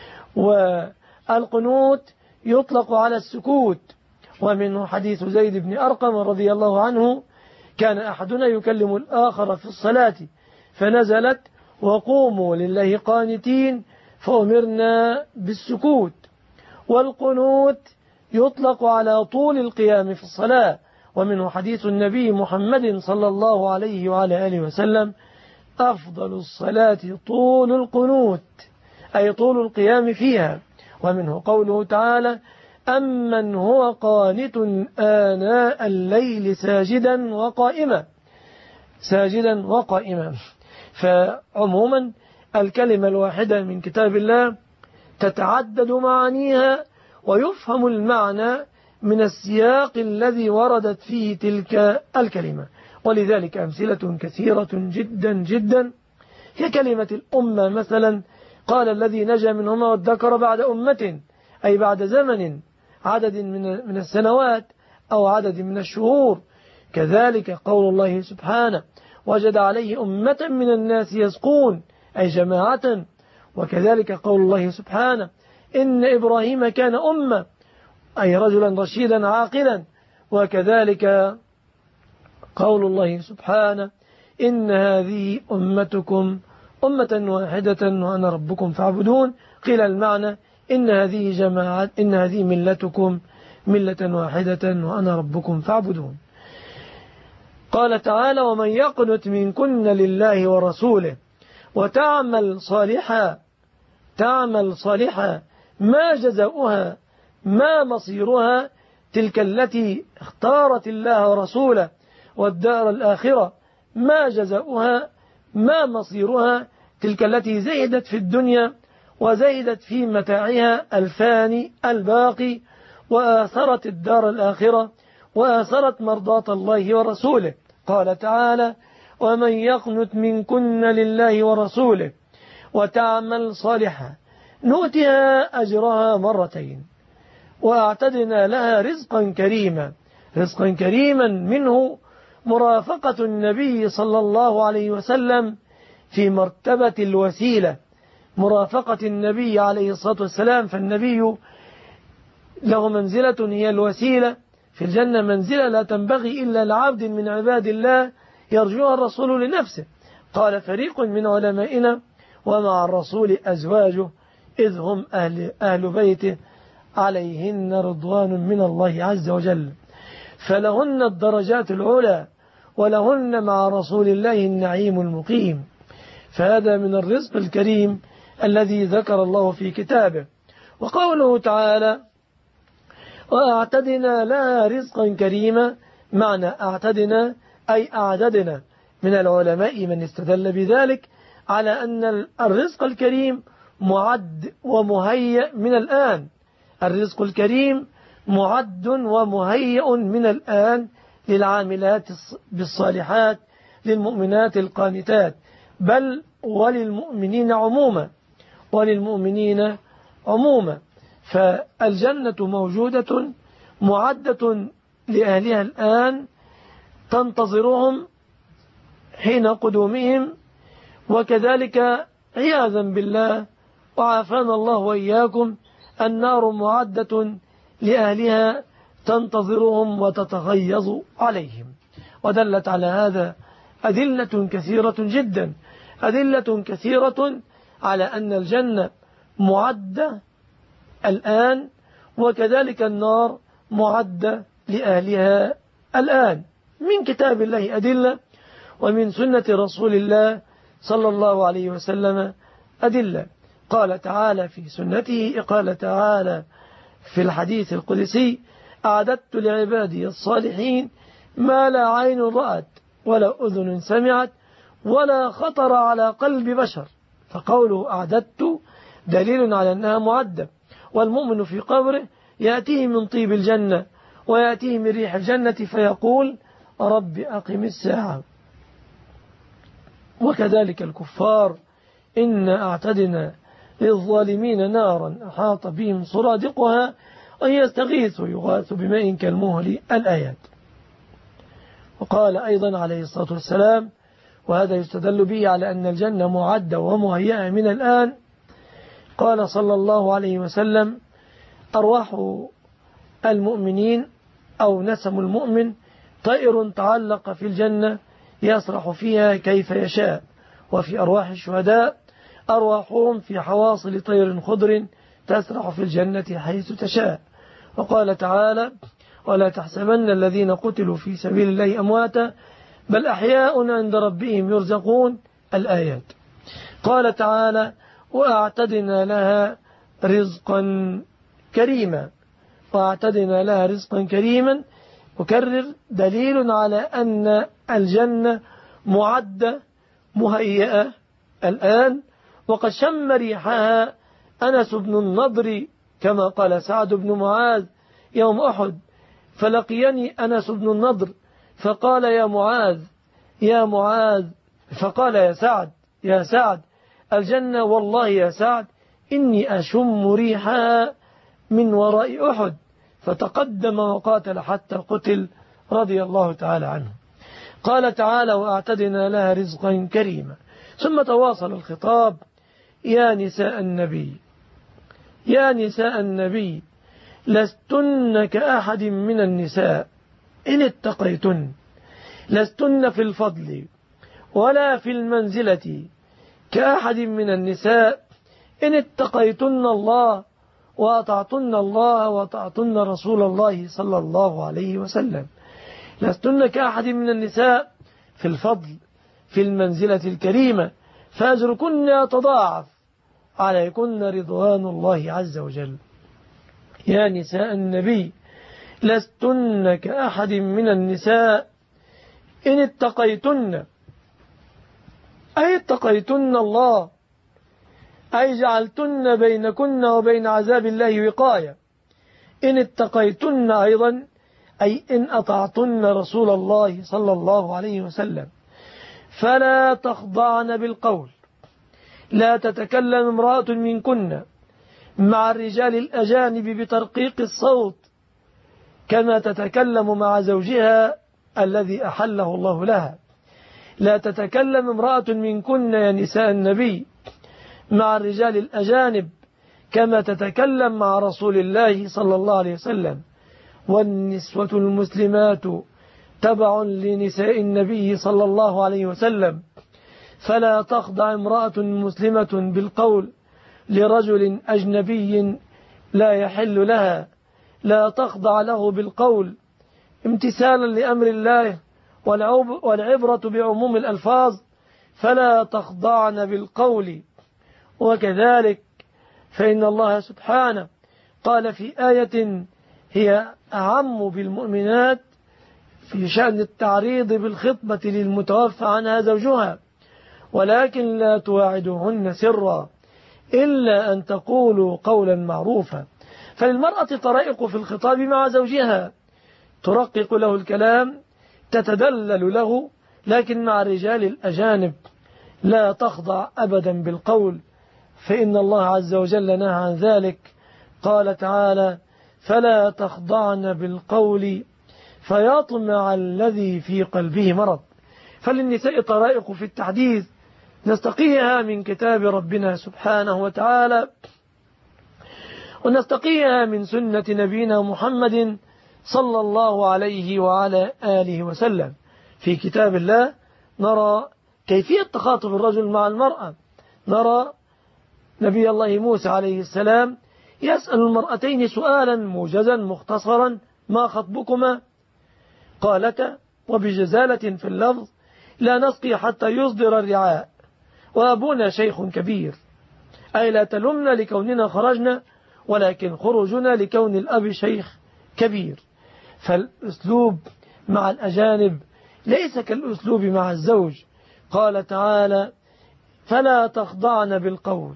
والقنوت يطلق على السكوت، ومنه حديث زيد بن أرقم رضي الله عنه كان أحدنا يكلم الآخر في الصلاة فنزلت وقوموا لله قانتين فأمرنا بالسكوت. والقنوت يطلق على طول القيام في الصلاة، ومنه حديث النبي محمد صلى الله عليه وعلى آله وسلم أفضل الصلاة طول القنوت أي طول القيام فيها. ومنه قوله تعالى أمن هو قانت آناء الليل ساجدا وقائما ساجدا وقائما. فعموما الكلمة الواحدة من كتاب الله تتعدد معانيها ويفهم المعنى من السياق الذي وردت فيه تلك الكلمة. ولذلك أمثلة كثيرة جدا جدا ككلمة الأمة مثلا، قال الذي نجا منهما وادكر بعد أمة أي بعد زمن عدد من من السنوات أو عدد من الشهور. كذلك قول الله سبحانه وجد عليه أمة من الناس يسقون أي جماعة. وكذلك قول الله سبحانه إن إبراهيم كان أمة أي رجلا رشيدا عاقلا. وكذلك قول الله سبحانه إن هذه أمتكم أمة واحدة وأنا ربكم فاعبدون. قيل المعنى إن هذه جماعة إن هذه ملتكم ملة واحدة وأنا ربكم فاعبدون. قال تعالى ومن يقنت منكن لله ورسوله وتعمل صالحا تعمل صالحا ما جزاؤها ما مصيرها تلك التي اختارت الله ورسوله والدار الآخرة ما جزاؤها ما مصيرها تلك التي زهدت في الدنيا وزهدت في متاعها الفاني الباقي وآثرت الدار الآخرة وآثرت مرضاة الله ورسوله. قال تعالى ومن يقنت منكن لله ورسوله وتعمل صالحا نؤتها أجرها مرتين وأعتدنا لها رزقا كريما. رزقا كريما منه مرافقة النبي صلى الله عليه وسلم في مرتبة الوسيلة، مرافقة النبي عليه الصلاة والسلام، فالنبي له منزلة هي الوسيلة في الجنة، منزلة لا تنبغي إلا لعبد من عباد الله يرجوها الرسول لنفسه. قال فريق من علمائنا ومع الرسول أزواجه إذ هم أهل, أهل بيته عليهن رضوان من الله عز وجل، فلهن الدرجات العلى ولهن مع رسول الله النعيم المقيم. فهذا من الرزق الكريم الذي ذكر الله في كتابه. وقوله تعالى وأعتدنا لها رزقا كريما، معنى أعتدنا أي أعددنا. من العلماء من استدل بذلك على أن الرزق الكريم معد ومهيأ من الآن. الرزق الكريم معد ومهيأ من الآن للعاملات بالصالحات للمؤمنات القانتات، بل وللمؤمنين عموما وللمؤمنين عموما. فالجنة موجودة معدة لأهلها الآن تنتظرهم حين قدومهم. وكذلك عياذا بالله وعافانا الله وإياكم النار معدة لأهلها تنتظرهم وتتغيظ عليهم. ودلت على هذا أدلة كثيرة جدا، أدلة كثيرة على أن الجنة معدة الآن، وكذلك النار معدة لأهلها الآن. من كتاب الله أدلة، ومن سنة رسول الله صلى الله عليه وسلم أدلة. قال تعالى في سنته، قال تعالى في الحديث القدسي أعددت لعبادي الصالحين ما لا عين رأت ولا أذن سمعت ولا خطر على قلب بشر. فقوله أعددت دليل على أنها معدة. والمؤمن في قبره يأتيه من طيب الجنة ويأتيه من ريح الجنة فيقول رب أقم الساعة. وكذلك الكفار إن أعتدنا للظالمين نارا أحاط بهم سرادقها وإن يستغيثوا يغاثوا بماء كالمهل الآيات. وقال أيضا عليه الصلاة والسلام، وهذا يستدل به على أن الجنة معدة ومهيئة من الآن، قال صلى الله عليه وسلم أرواح المؤمنين أو نسم المؤمن طائر تعلق في الجنة يسرح فيها كيف يشاء. وفي أرواح الشهداء أرواحهم في حواصل طير خضر تسرح في الجنة حيث تشاء. وقال تعالى ولا تحسبن الذين قتلوا في سبيل الله أمواتا بل أحياء عند ربهم يرزقون الآيات. قال تعالى وأعتدنا لها رزقا كريما. وأعتدنا لها رزقا كريما أكرر دليل على أن الجنة معدة مهيئة الآن. وقد شم ريحها أنس بن النضر كما قال سعد بن معاذ يوم أحد، فلقيني أنس بن النضر فقال يا معاذ يا معاذ، فقال يا سعد يا سعد الجنة والله يا سعد إني أشم ريحها من وراء أحد، فتقدم وقاتل حتى قتل رضي الله تعالى عنه. قال تعالى وأعتدنا لها رزقا كريما. ثم تواصل الخطاب يا نساء النبي يا نساء النبي لستن كأحد من النساء إن اتقيتن، لستن في الفضل ولا في المنزلة كأحد من النساء إن اتقيتن الله وأطعتن الله وأطعتن رسول الله صلى الله عليه وسلم. لستن كأحد من النساء في الفضل في المنزلة الكريمة، فأجركن يتضاعف عليكن رضوان الله عز وجل. يا نساء النبي لستن كأحد من النساء إن اتقيتن، أي اتقيتن الله، أي جعلتن بينكن وبين عذاب الله وقاية. إن اتقيتن أيضا أي إن أطعتن رسول الله صلى الله عليه وسلم. فلا تخضعن بالقول، لا تتكلم امرأة منكن مع الرجال الأجانب بترقيق الصوت كما تتكلم مع زوجها الذي أحله الله لها. لا تتكلم امرأة منكن يا نساء النبي مع الرجال الأجانب كما تتكلم مع رسول الله صلى الله عليه وسلم. والنسوة المسلمات تبع لنساء النبي صلى الله عليه وسلم، فلا تخضع امرأة مسلمة بالقول لرجل أجنبي لا يحل لها، لا تخضع له بالقول امتثالا لأمر الله والعبرة بعموم الألفاظ، فلا تخضعن بالقول. وكذلك فإن الله سبحانه قال في آية هي أعم بالمؤمنات في شأن التعريض بالخطبة للمتوفى عنها زوجها: ولكن لا تواعدوهن سرا إلا أن تقولوا قولا معروفا. فللمرأة طرائق في الخطاب مع زوجها، ترقق له الكلام، تتدلل له، لكن مع الرجال الأجانب لا تخضع أبدا بالقول، فإن الله عز وجل نهى عن ذلك. قال تعالى: فلا تخضعن بالقول فيطمع الذي في قلبه مرض. فللنساء طرائق في التحديث نستقيها من كتاب ربنا سبحانه وتعالى، ونستقيها من سنة نبينا محمد صلى الله عليه وعلى آله وسلم. في كتاب الله نرى كيفية تخاطب الرجل مع المرأة. نرى نبي الله موسى عليه السلام يسأل المرأتين سؤالا موجزا مختصرا: ما خطبكما؟ قالتا وبجزالة في اللفظ: لا نسقي حتى يصدر الرعاء وأبونا شيخ كبير، أي لا تلمنا لكوننا خرجنا، ولكن خروجنا لكون الأب شيخ كبير. فالأسلوب مع الأجانب ليس كالأسلوب مع الزوج. قال تعالى: فلا تخضعن بالقول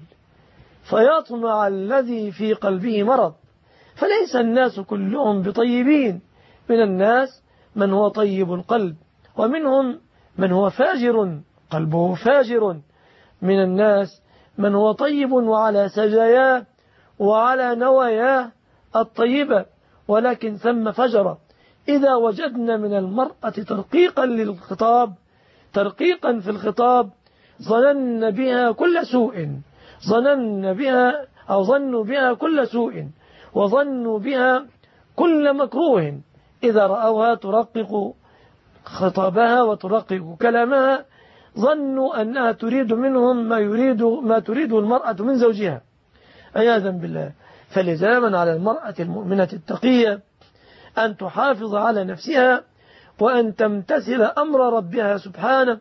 فيطمع الذي في قلبه مرض. فليس الناس كلهم بطيبين، من الناس من هو طيب القلب، ومنهم من هو فاجر قلبه فاجر. من الناس من هو طيب وعلى سجاياه وعلى نواياه الطيبة، ولكن ثم فجر. إذا وجدنا من المرأة ترقيقا للخطاب، ترقيقا في الخطاب، ظنن بها كل سوء، ظنن بها أو ظنوا بها كل سوء، وظنوا بها كل مكروه. إذا رأوها ترقق خطابها وترقق كلامها، ظنوا أنها تريد منهم ما يريد ما تريد المرأة من زوجها، عياذا بالله. فلزاما على المرأة المؤمنة التقية أن تحافظ على نفسها، وأن تمتثل أمر ربها سبحانه،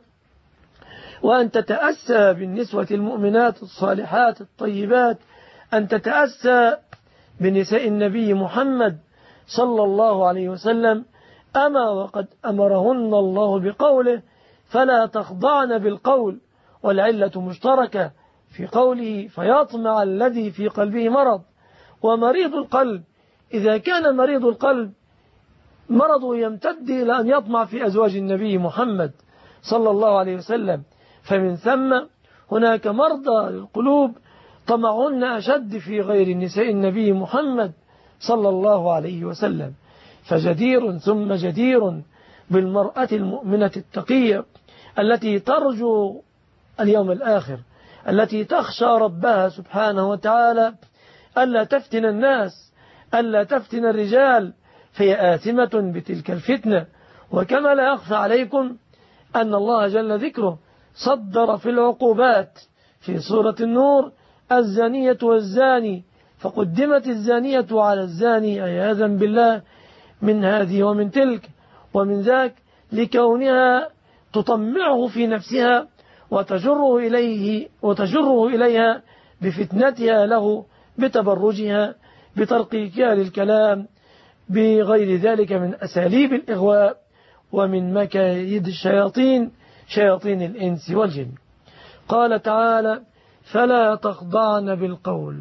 وأن تتأسى بالنسوة المؤمنات الصالحات الطيبات، أن تتأسى بنساء النبي محمد صلى الله عليه وسلم. أما وقد أمرهن الله بقوله: فلا تخضعن بالقول، والعلة مشتركة في قوله فيطمع الذي في قلبه مرض. ومريض القلب إذا كان مريض القلب مرضه يمتد إلى أن يطمع في أزواج النبي محمد صلى الله عليه وسلم، فمن ثم هناك مرضى للقلوب طمعهن أشد في غير نساء النبي محمد صلى الله عليه وسلم. فجدير ثم جدير بالمرأة المؤمنة التقية التي ترجو اليوم الآخر، التي تخشى ربها سبحانه وتعالى ألا تفتن الناس، ألا تفتن الرجال فهي آثمة بتلك الفتنة. وكما لا يخفى عليكم أن الله جل ذكره صدر في العقوبات في سورة النور الزانية والزاني، فقدمت الزانية على الزاني عياذا بالله من هذه ومن تلك ومن ذاك، لكونها تطمعه في نفسها وتجره إليه وتجره إليها بفتنتها له، بتبرجها، بترقيقها للكلام، بغير ذلك من أساليب الإغواء ومن مكايد الشياطين شياطين الإنس والجن. قال تعالى: فلا تخضعن بالقول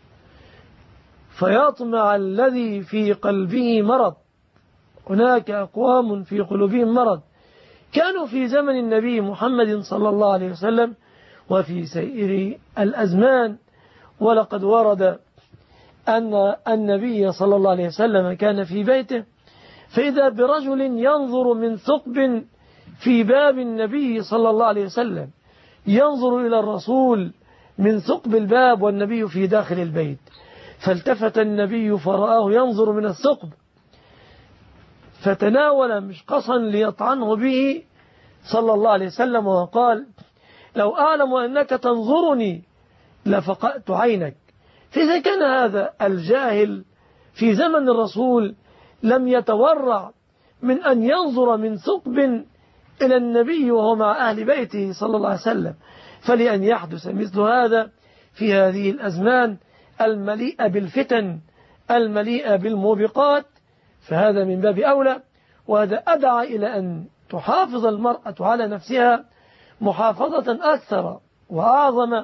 فيطمع الذي في قلبه مرض. هناك أقوام في قلوبهم مرض كانوا في زمن النبي محمد صلى الله عليه وسلم وفي سائر الأزمان. ولقد ورد أن النبي صلى الله عليه وسلم كان في بيته فإذا برجل ينظر من ثقب في باب النبي صلى الله عليه وسلم، ينظر إلى الرسول من ثقب الباب والنبي في داخل البيت، فالتفت النبي فرآه ينظر من الثقب فتناول مشقصا ليطعنه به صلى الله عليه وسلم وقال: لو أعلم أنك تنظرني لفقأت عينك. فإذا كان هذا الجاهل في زمن الرسول لم يتورع من أن ينظر من ثقب إلى النبي وهو مع أهل بيته صلى الله عليه وسلم، فلأن يحدث مثل هذا في هذه الأزمان المليئة بالفتن المليئة بالموبقات، فهذا من باب أولى. وهذا أدعى إلى أن تحافظ المرأة على نفسها محافظة أكثر وأعظم،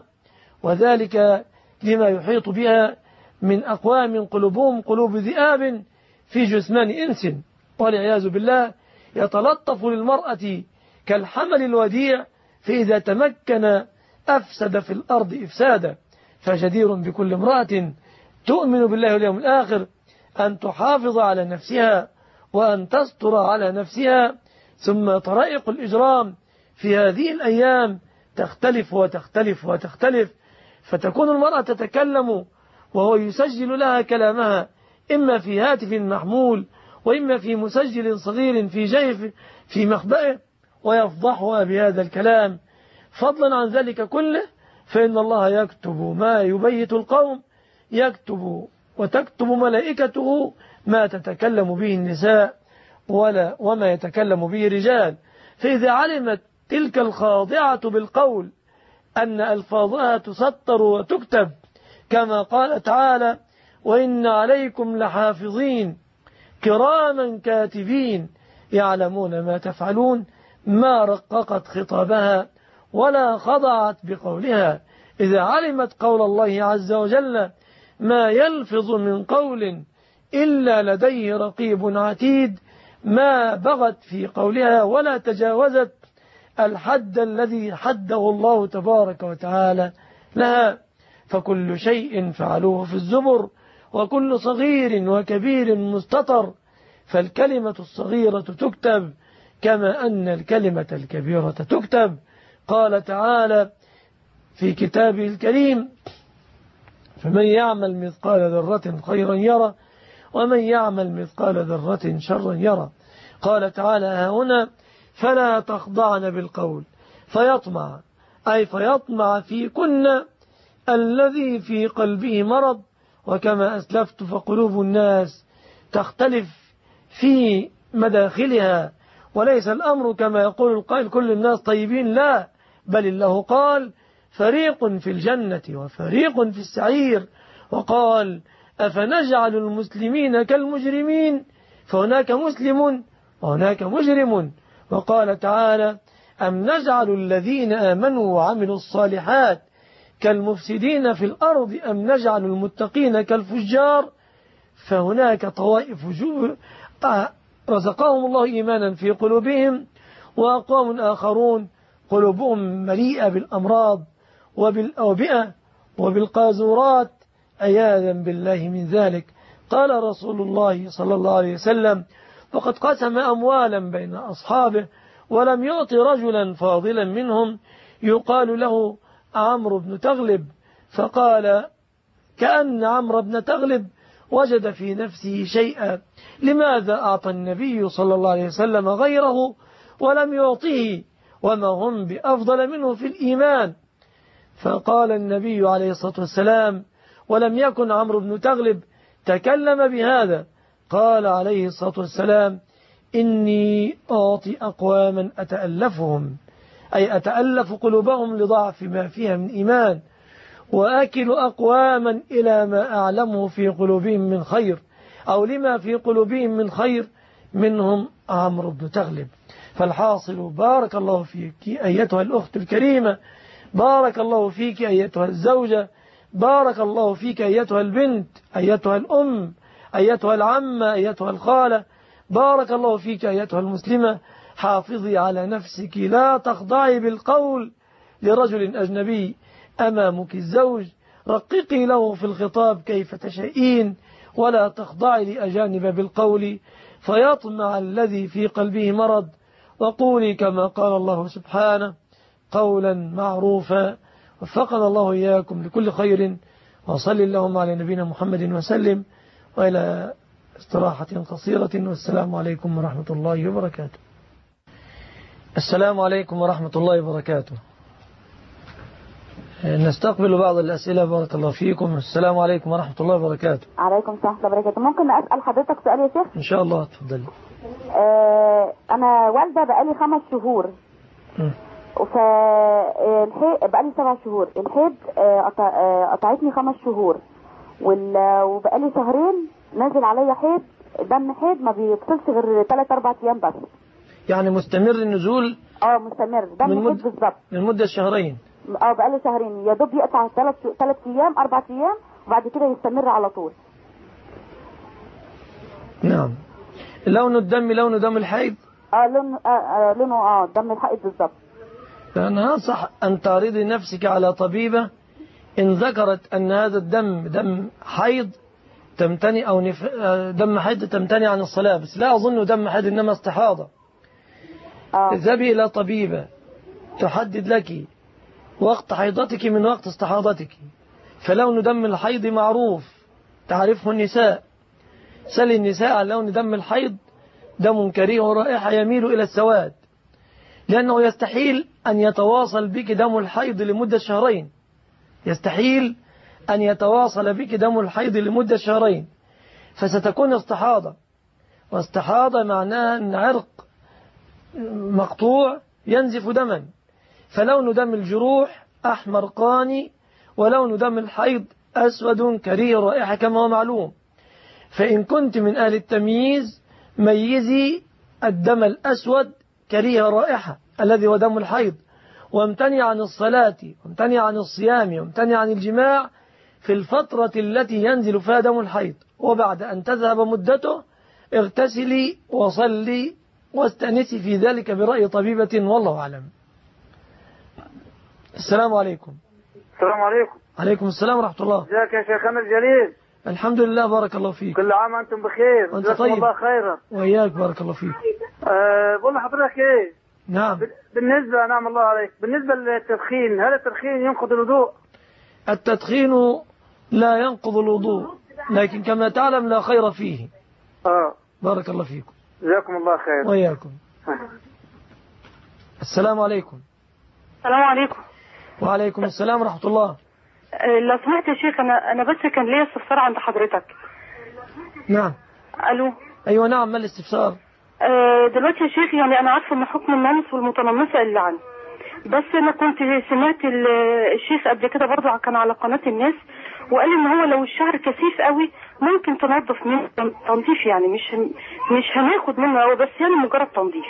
وذلك لما يحيط بها من أقوام قلوبهم قلوب ذئاب في جثمان إنس، والعياذ بالله يتلطف للمرأة كالحمل الوديع، فإذا تمكن أفسد في الأرض إفسادا. فجدير بكل امرأة تؤمن بالله واليوم الآخر أن تحافظ على نفسها وأن تستر على نفسها. ثم طرائق الإجرام في هذه الأيام تختلف وتختلف وتختلف، فتكون المرأة تتكلم وهو يسجل لها كلامها إما في هاتف محمول وإما في مسجل صغير في جيف في مخبئه، ويفضحها بهذا الكلام. فضلا عن ذلك كله فإن الله يكتب ما يبيت القوم، يكتب وتكتب ملائكته ما تتكلم به النساء ولا وما يتكلم به الرجال. فإذا علمت تلك الخاضعة بالقول أن ألفاظها تسطر وتكتب كما قال تعالى: وإن عليكم لحافظين كراما كاتبين يعلمون ما تفعلون، ما رققت خطابها ولا خضعت بقولها. إذا علمت قول الله عز وجل ما يلفظ من قول إلا لديه رقيب عتيد، ما بغت في قولها ولا تجاوزت الحد الذي حده الله تبارك وتعالى لها. فكل شيء فعلوه في الزبر وكل صغير وكبير مستطر، فالكلمة الصغيرة تكتب كما أن الكلمة الكبيرة تكتب. قال تعالى في كتابه الكريم: فمن يعمل مثقال ذرة خيرا يرى ومن يعمل مثقال ذرة شرا يرى. قال تعالى هنا: فلا تخضعن بالقول فيطمع، أي فيطمع في كن الذي في قلبه مرض. وكما أسلفت فقلوب الناس تختلف في مداخلها، وليس الأمر كما يقول القائل كل الناس طيبين، لا، بل الله قال: فريق في الجنة وفريق في السعير. وقال: أفنجعل المسلمين كالمجرمين، فهناك مسلم وهناك مجرم. وقال تعالى: أم نجعل الذين آمنوا وعملوا الصالحات كالمفسدين في الأرض أم نجعل المتقين كالفجار. فهناك طوائف رزقهم الله إيمانا في قلوبهم، وأقوام آخرون قلوبهم مليئة بالأمراض وبالأوبئة وبالقاذورات عياذا بالله من ذلك. قال رسول الله صلى الله عليه وسلم: وقد قسم أموالا بين أصحابه ولم يعط رجلا فاضلا منهم يقال له عمرو بن تغلب، فقال كأن عمرو بن تغلب وجد في نفسه شيئا. لماذا أعطى النبي صلى الله عليه وسلم غيره ولم يعطه وما هم بأفضل منه في الإيمان؟ فقال النبي عليه الصلاة والسلام، ولم يكن عمرو بن تغلب تكلم بهذا، قال عليه الصلاة والسلام: إني أعطي أقواما أتألفهم، أي أتألف قلوبهم لضعف ما فيها من إيمان، وآكل أقواما إلى ما أعلمه في قلوبهم من خير، أو لما في قلوبهم من خير، منهم عمرو بن تغلب. فالحاصل بارك الله فيك أيتها الأخت الكريمة، بارك الله فيك أيتها الزوجة، بارك الله فيك أيتها البنت، أيتها الأم، أيتها العمة، أيتها الخالة، بارك الله فيك أيتها المسلمة. حافظي على نفسك، لا تخضعي بالقول لرجل أجنبي أمامك الزوج، رققي له في الخطاب كيف تشائين، ولا تخضعي لأجانب بالقول فيطمع الذي في قلبه مرض، وقولي كما قال الله سبحانه: قولا معروفا. وفقنا الله إياكم لكل خير، وصل اللهم على نبينا محمد وسلم، وإلى استراحة قصيرة، والسلام عليكم ورحمة الله وبركاته. السلام عليكم ورحمة الله وبركاته. نستقبل بعض الأسئلة. بارك الله فيكم. السلام عليكم ورحمة الله وبركاته. عليكم السلام ورحمة الله وبركاته. ممكن أسأل حضرتك سؤال يا شيخ؟ إن شاء الله، تفضلي. آه أنا والدة بقالي خمس شهور، فالحيض بقالي سبع شهور. الحيض قطعتني خمس شهور، وبقالي شهرين نازل عليا حيض، دم حيض ما بيفصلش غير ثلاث أربع أيام بس. يعني مستمر النزول؟ اه مستمر، دم حيض مد... بالظبط من مدة شهرين. اه بقالي شهرين، يا دوب يقطع ثلاث ثلاث ايام اربع ايام، وبعد كده يستمر على طول. نعم. لون الدم لون دم الحيض؟ اه لون آه آه لونه اه دم الحيض بالظبط. فأنا أنصح أن تعرضي نفسك على طبيبة، إن ذكرت أن هذا الدم دم حيض تمتنع، أو نف... دم حيض تمتنع عن الصلاة، بس لا أظن دم حيض إنما استحاضة. اذهبي إلى طبيبة تحدد لك وقت حيضتك من وقت استحاضتك. فلون دم الحيض معروف تعرفه النساء، سل النساء عن لون دم الحيض: دم كريه ورائحة يميل إلى السواد، لأنه يستحيل أن يتواصل بك دم الحيض لمدة شهرين، يستحيل أن يتواصل بك دم الحيض لمدة شهرين، فستكون استحاضة، واستحاضة معناها أن عرق مقطوع ينزف دما. فلون دم الجروح أحمر قاني، ولون دم الحيض أسود كريه رائحة كما هو معلوم. فإن كنت من أهل التمييز ميزي الدم الأسود كريه رائحة الذي هو دم الحيض، وامتنع عن الصلاة، وامتنع عن الصيام، وامتنع عن الجماع في الفترة التي ينزل فيها دم الحيض، وبعد أن تذهب مدته اغتسلي وصلي واستأنسي في ذلك برأي طبيبة، والله أعلم. السلام عليكم. السلام عليكم. عليكم السلام ورحمة الله. ازيك يا شيخنا الجليل؟ الحمد لله، بارك الله فيك. كل عام وانتم بخير. وانت طيب. الله خيرا. وإياك، بارك الله فيك. أه بقول لحضرتك ايه؟ نعم. بالنسبة نعم الله عليك، بالنسبة للتدخين، هل التدخين ينقض الوضوء؟ التدخين لا ينقض الوضوء، لكن كما تعلم لا خير فيه. اه بارك الله فيكم. جزاكم الله خير. وإياكم. السلام عليكم. السلام عليكم. وعليكم السلام ورحمة الله. لو سمحت يا شيخ، أنا أنا بس كان ليا استفسار عند حضرتك. نعم. ألو. أيوة نعم، ما الاستفسار؟ أه دلوقتي يا شيخ، يعني أنا عارفة إن حكم الناموس والمتنمصة اللعن، بس أنا كنت سمعت الشيخ قبل كده برضه كان على قناة الناس، وقال إن هو لو الشعر كثيف قوي ممكن تنظف منه تنظيف، يعني مش مش هناخد منه قوي، بس يعني مجرد تنظيف.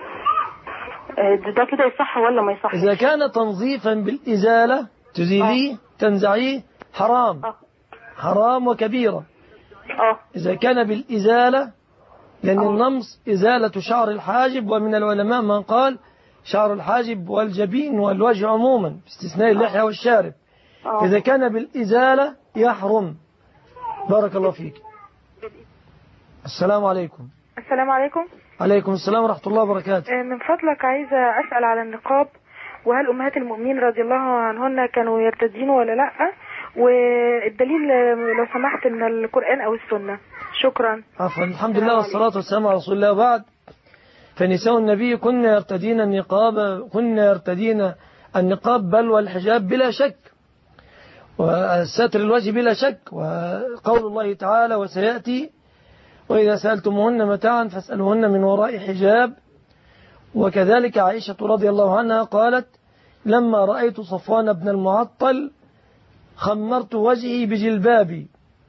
ده كده يصح ولا ما يصحش؟ إذا كان تنظيفا بالإزالة تزيليه، تنزعيه، حرام. أه. حرام وكبيرة. أه. إذا كان بالإزالة، لأن أه. النمص إزالة شعر الحاجب، ومن العلماء من قال شعر الحاجب والجبين والوجه عموما باستثناء اللحية والشارب. أه. إذا كان بالإزالة يحرم. بارك الله فيك. السلام عليكم. السلام عليكم. عليكم السلام ورحمة الله وبركاته. من فضلك عايزة أسأل على النقاب، وهل أمهات المؤمنين رضي الله عنهن كانوا يرتدين ولا لأ؟ والدليل لو سمحت من القرآن أو السنة. شكرا. عفوا. الحمد لله والصلاة والسلام على رسول الله. بعد، فنساء النبي كن يرتدين النقاب كن يرتدين النقاب بل والحجاب بلا شك، وستر الوجه بلا شك، وقول الله تعالى وسيأتي وإذا سألتموهن متاعا فاسألوهن من وراء حجاب. وكذلك عائشة رضي الله عنها قالت لما رأيت صفوان بن المعطل خمرت وجهي بجلبابي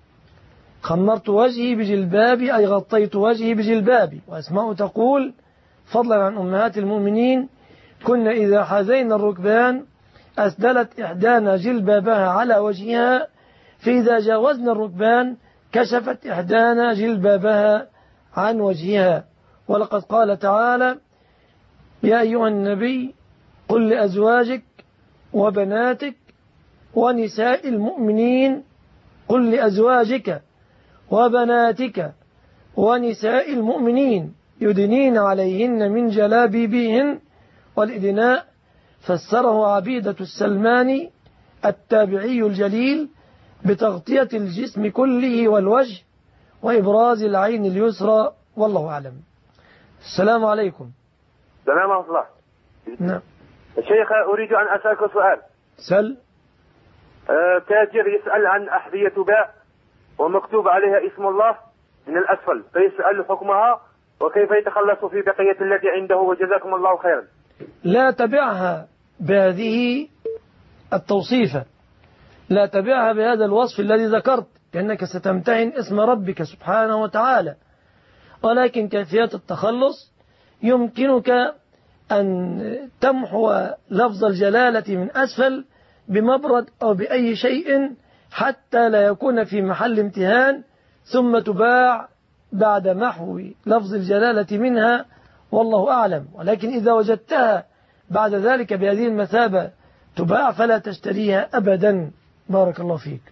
خمرت وجهي بجلبابي أي غطيت وجهي بجلبابي. وأسماء تقول فضلا عن أمهات المؤمنين كنا إذا حازينا الركبان أسدلت إحدانا جلبابها على وجهها، فإذا جاوزنا الركبان كشفت إحدانا جلبابها عن وجهها. ولقد قال تعالى يا أيها النبي قل لأزواجك وبناتك ونساء المؤمنين قل لأزواجك وبناتك ونساء المؤمنين يدنين عليهن من جلابيبهن. والإدناء فسره عبيدة السلماني التابعي الجليل بتغطية الجسم كله والوجه وإبراز العين اليسرى، والله أعلم. السلام عليكم. السلام ورحمة الله. نعم. الشيخ أريد أن أسألك سؤال. سل. أه تاجر يسأل عن أحذية باء ومكتوب عليها اسم الله من الأسفل، فيسأل حكمها وكيف يتخلص في بقية الذي عنده، وجزاكم الله خيرا. لا تبعها بهذه التوصيفة، لا تبعها بهذا الوصف الذي ذكرت، لأنك ستمتهن اسم ربك سبحانه وتعالى. ولكن كيفية التخلص يمكنك أن تمحو لفظ الجلالة من أسفل بمبرد أو بأي شيء حتى لا يكون في محل امتهان، ثم تباع بعد محو لفظ الجلالة منها، والله أعلم. ولكن إذا وجدتها بعد ذلك بهذه المثابة تباع فلا تشتريها أبدا. بارك الله فيك.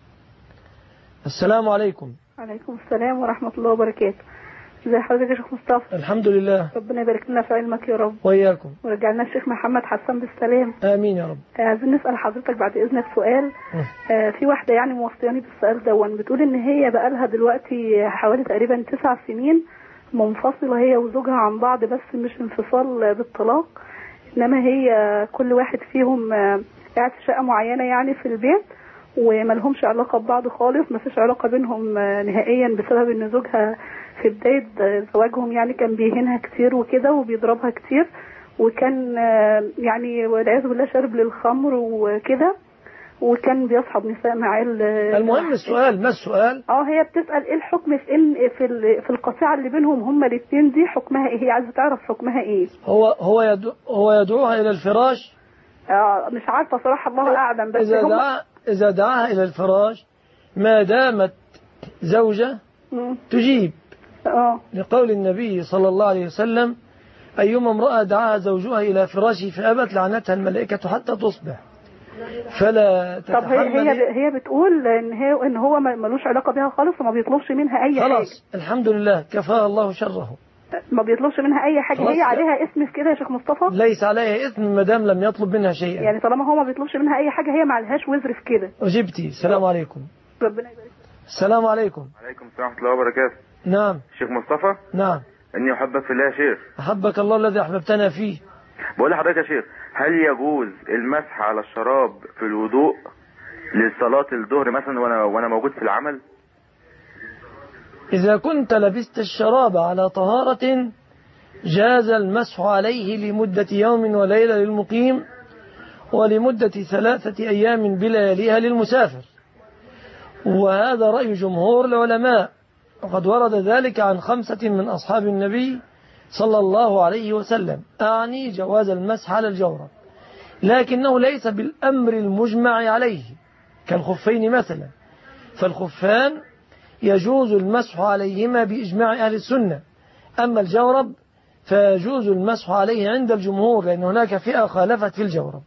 السلام عليكم. عليكم السلام ورحمة الله وبركاته. ازي حضرتك يا شيخ مصطفى؟ الحمد لله. ربنا يبارك لنا في علمك يا رب. وإياكم. ورجع لنا الشيخ محمد حسان بالسلام. آمين يا رب. عايزين نسأل حضرتك بعد إذنك سؤال. آه في واحدة يعني موصياني بالسؤال دون، بتقول إن هي بقالها دلوقتي حوالي تقريبا تسع سنين منفصلة هي وزوجها عن بعض، بس مش انفصال بالطلاق، إنما هي كل واحد فيهم قاعد في شقة معينة يعني في البيت، وما لهمش علاقة ببعض خالص، ما فيش علاقة بينهم نهائيا، بسبب إن زوجها في بداية زواجهم يعني كان بيهينها كتير وكده وبيضربها كتير، وكان يعني والعياذ بالله شارب للخمر وكده، وكان بيصحب نساء معاه. المهم السؤال، ما السؤال؟ اه هي بتسأل ايه الحكم في ان في في القطيعة اللي بينهم هما الاثنين دي، حكمها ايه؟ هي عايزة تعرف حكمها ايه. هو هو يدعو هو يدعوها الى الفراش؟ اه مش عارفة صراحة، الله اعلم. بس اذا دعا اذا دعاها الى الفراش ما دامت زوجة م. تجيب. اه لقول النبي صلى الله عليه وسلم ايما امرأة دعاها زوجها الى فراشه فابت لعنتها الملائكة حتى تصبح. فلا طب هي هي هي بتقول ان هي ان هو ملوش علاقه بيها خالص وما بيطلبش منها اي حاجه. خلاص الحمد لله كفاها الله شره. ما بيطلبش منها اي حاجه، هي عليها اسم في كده يا شيخ مصطفى؟ ليس عليها اسم ما دام لم يطلب منها شيئا. يعني طالما هو ما بيطلبش منها اي حاجه هي ما عليهاش وزر في كده. اجبتي. السلام عليكم. ربنا يبارك. السلام عليكم. عليكم السلام ورحمه الله وبركاته. نعم. شيخ مصطفى. نعم. اني احبك في الله يا شيخ. احبك الله الذي احببتنا فيه. بقول لحضرتك يا شيخ، هل يجوز المسح على الشراب في الوضوء لصلاة الظهر مثلا وانا وانا موجود في العمل؟ إذا كنت لبست الشراب على طهارة جاز المسح عليه لمدة يوم وليلة للمقيم، ولمدة ثلاثة أيام بلياليها للمسافر، وهذا رأي جمهور العلماء، وقد ورد ذلك عن خمسة من أصحاب النبي صلى الله عليه وسلم، أعني جواز المسح على الجورب، لكنه ليس بالأمر المجمع عليه كالخفين مثلا، فالخفان يجوز المسح عليهما بإجماع أهل السنة، أما الجورب فيجوز المسح عليه عند الجمهور لأن هناك فئة خالفت في الجورب.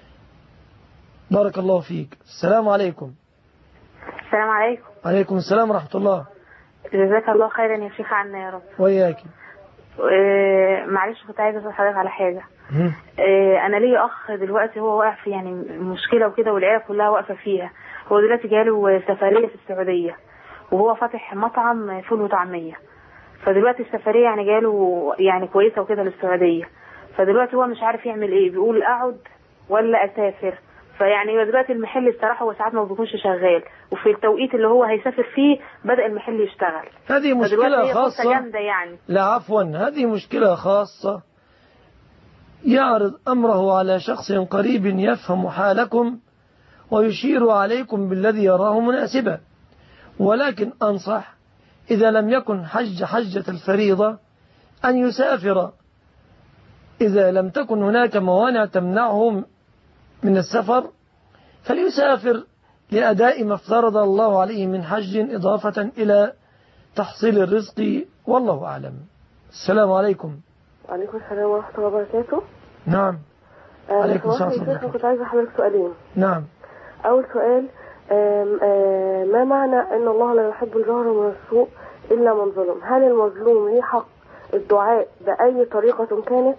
بارك الله فيك. السلام عليكم. السلام عليكم. عليكم السلام ورحمة الله. جزاك الله خيرا يا شيخ عنا يا رب. وإياك. اه معلش كنت عايزة أسأل حضرتك على حاجة. آه انا ليا اخ دلوقتي هو واقع في يعني مشكله وكده، والعيله كلها واقفه فيها. هو دلوقتي جاله سفريه في السعوديه، وهو فاتح مطعم فول وطعميه. فدلوقتي السفريه يعني جاله يعني كويسه وكده للسعوديه. فدلوقتي هو مش عارف يعمل ايه، بيقول اقعد ولا اسافر. فيعني دلوقتي المحل الصراحه هو ساعات ما بيكونش شغال، وفي التوقيت اللي هو هيسافر فيه بدأ المحل يشتغل. هذه مشكلة خاصة جامدة يعني. لا عفوا، هذه مشكلة خاصة يعرض أمره على شخص قريب يفهم حالكم ويشير عليكم بالذي يراه مناسبا. ولكن أنصح إذا لم يكن حج حجة الفريضة أن يسافر، إذا لم تكن هناك موانع تمنعه من السفر فليسافر لأداء ما افترض الله عليه من حج إضافة إلى تحصيل الرزق، والله أعلم. السلام عليكم. وعليكم السلام ورحمة الله وبركاته. نعم. آه عليكم السلام ورحمة الله وبركاته. كنت عايزة حضرتك سؤالين. نعم. أول سؤال، آم آم ما معنى أن الله لا يحب الجهر من السوء إلا من ظلم؟ هل المظلوم ليه حق الدعاء بأي طريقة كانت؟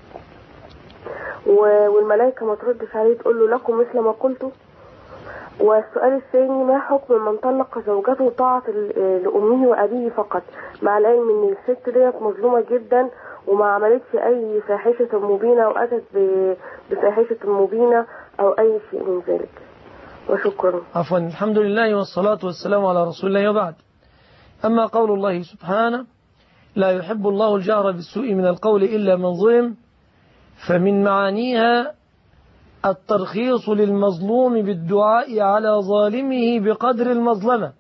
والملائكة ما تردش عليه تقول له لكم مثل ما قلتوا؟ والسؤال الثاني، ما حكم من طلق زوجته طاعة لأمه وأبيه فقط، مع العلم ان الست ديت مظلومة جدا وما عملتش أي فاحشة مبينة أو أتت بفاحشة مبينة أو أي شيء من ذلك؟ وشكرا. عفوا. الحمد لله والصلاة والسلام على رسول الله وبعد. أما قول الله سبحانه لا يحب الله الجهر بالسوء من القول إلا من ظلم، فمن معانيها الترخيص للمظلوم بالدعاء على ظالمه بقدر المظلمة،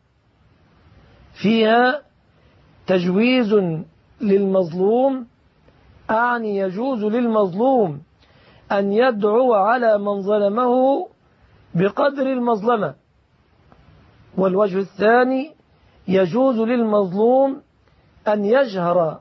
فيها تجويز للمظلوم، أعني يجوز للمظلوم أن يدعو على من ظلمه بقدر المظلمة. والوجه الثاني يجوز للمظلوم أن يجهر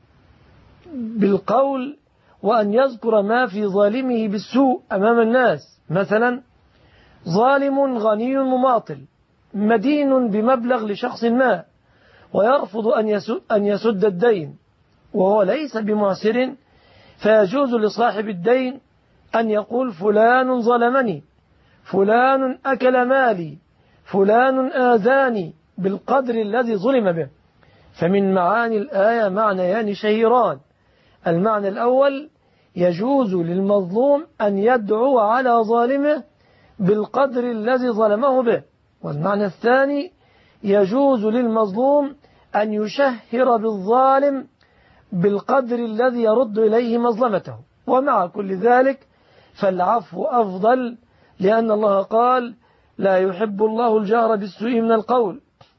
بالقول وأن يذكر ما في ظالمه بالسوء أمام الناس. مثلا ظالم غني مماطل مدين بمبلغ لشخص ما ويرفض أن يسد الدين وهو ليس بمعسر، فيجوز لصاحب الدين أن يقول فلان ظلمني، فلان أكل مالي، فلان آذاني، بالقدر الذي ظلم به. فمن معاني الآية معنيان شهيران. المعنى الأول يجوز للمظلوم أن يدعو على ظالمه بالقدر الذي ظلمه به. والمعنى الثاني يجوز للمظلوم أن يشهر بالظالم بالقدر الذي يرد إليه مظلمته. ومع كل ذلك فالعفو أفضل، لأن الله قال لا يحب الله الجهر بالسوء من القول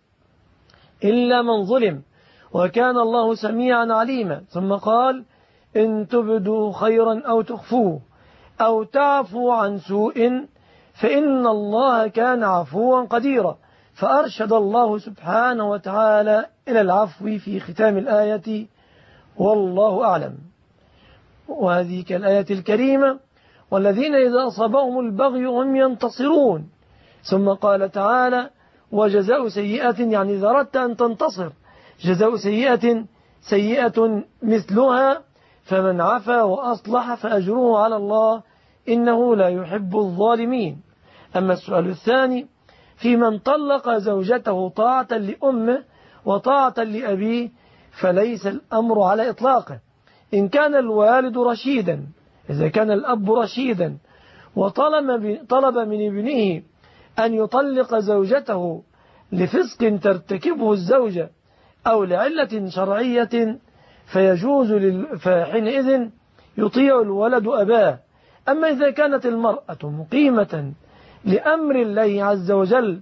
إلا من ظلم وكان الله سميعا عليما. ثم قال إن تبدوا خيرا أو تخفوه أو تعفوا عن سوء فإن الله كان عفوا قديرا. فأرشد الله سبحانه وتعالى إلى العفو في ختام الآية، والله أعلم. وهذه كالآية الكريمة والذين إذا أصابهم البغي هم ينتصرون. ثم قال تعالى وجزاء سيئة، يعني إذا أردت أن تنتصر جزاء سيئة سيئة مثلها فمن عفا وأصلح فأجره على الله إنه لا يحب الظالمين. أما السؤال الثاني في من طلق زوجته طاعة لأمه وطاعة لأبيه، فليس الأمر على إطلاقه. إن كان الوالد رشيدا، إذا كان الأب رشيدا وطلب طلب من ابنه أن يطلق زوجته لفسق ترتكبه الزوجة أو لعلة شرعية فيجوز لل... فحينئذ يطيع الولد أباه. أما إذا كانت المرأة مقيمة لأمر الله عز وجل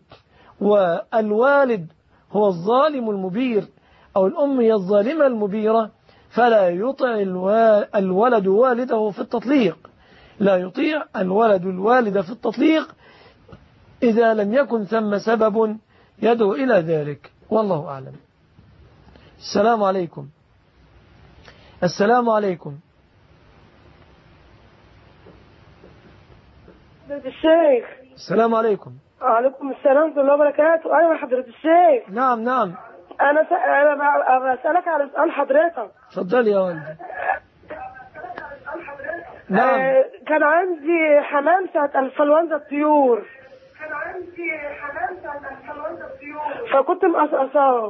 والوالد هو الظالم المبير أو الأم هي الظالمة المبيرة، فلا يطيع الولد والده في التطليق، لا يطيع الولد الوالد في التطليق إذا لم يكن ثم سبب يدعو إلى ذلك، والله أعلم. السلام عليكم. السلام عليكم. الشيخ. السلام عليكم. وعليكم السلام ورحمة الله وبركاته. أيوة حضرة الشيخ. نعم نعم. أنا س... أنا بسألك على سؤال حضرتك. تفضل يا والدي. نعم. آه كان عندي حمام ساعة انفلونزا الطيور. كان عندي حمام ساعة انفلونزا الطيور. فكنت مقصقصاه.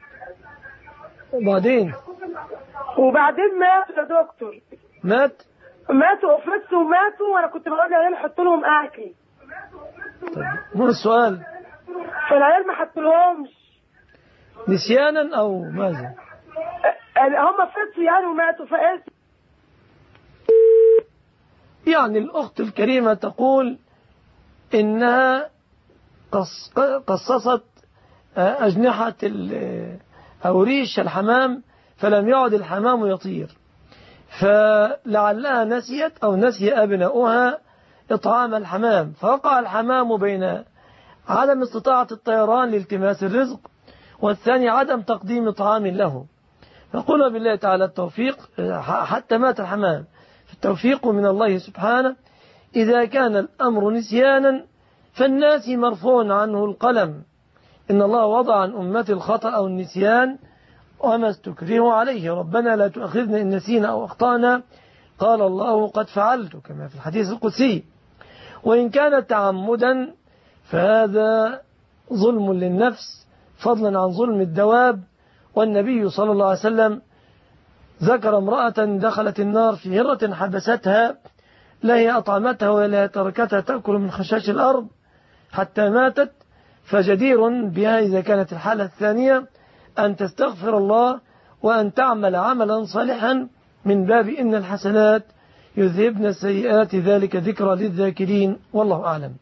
وبعدين وبعدين مات يا دكتور. مات؟ ماتوا افرزوا وماتوا، وانا كنت بقول للعيال حطوا لهم اكل. طيب مو السؤال؟ فالعيال ما حطولهمش. نسيانا او ماذا؟ هم فرزوا يعني وماتوا فقلت. يعني الأخت الكريمة تقول إنها قصصت أجنحة أو ريش الحمام فلم يعد الحمام يطير، فلعلها نسيت أو نسي أبناؤها إطعام الحمام، فوقع الحمام بين عدم استطاعة الطيران لالتماس الرزق، والثاني عدم تقديم طعام له. فقل بالله تعالى التوفيق حتى مات الحمام، التوفيق من الله سبحانه. إذا كان الأمر نسيانا فالناس مرفوع عنه القلم، إن الله وضع عن أمة الخطأ أو النسيان وما استكرهوا عليه، ربنا لا تؤاخذنا إن نسينا أو أخطأنا، قال الله قد فعلت كما في الحديث القدسي. وإن كان تعمدا فهذا ظلم للنفس فضلا عن ظلم الدواب. والنبي صلى الله عليه وسلم ذكر امرأة دخلت النار في هرة حبستها، لا هي أطعمتها ولا تركتها تأكل من خشاش الأرض حتى ماتت، فجدير بها إذا كانت الحالة الثانية أن تستغفر الله وأن تعمل عملا صالحا من باب إن الحسنات يذهبن السيئات، ذلك ذكرى للذاكرين، والله أعلم.